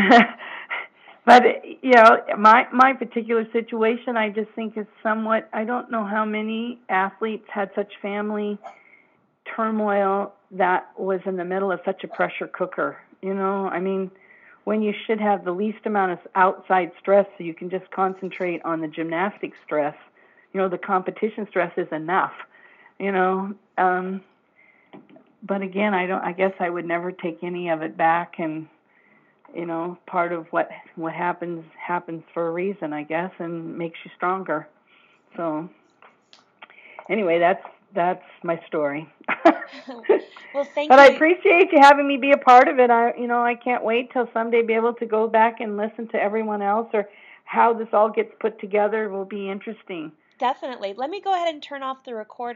but, you know, my, my particular situation I just think is somewhat, I don't know how many athletes had such family turmoil that was in the middle of such a pressure cooker, you know, I mean, when you should have the least amount of outside stress so you can just concentrate on the gymnastic stress. You know, the competition stress is enough, you know. Um, but again, I don't. I guess I would never take any of it back, and you know, part of what what happens happens for a reason, I guess, and makes you stronger. So, anyway, that's that's my story. Well, thank but you. I appreciate you having me be a part of it. I, you know, I can't wait till someday be able to go back and listen to everyone else, or how this all gets put together will be interesting. Definitely. Let me go ahead and turn off the recording.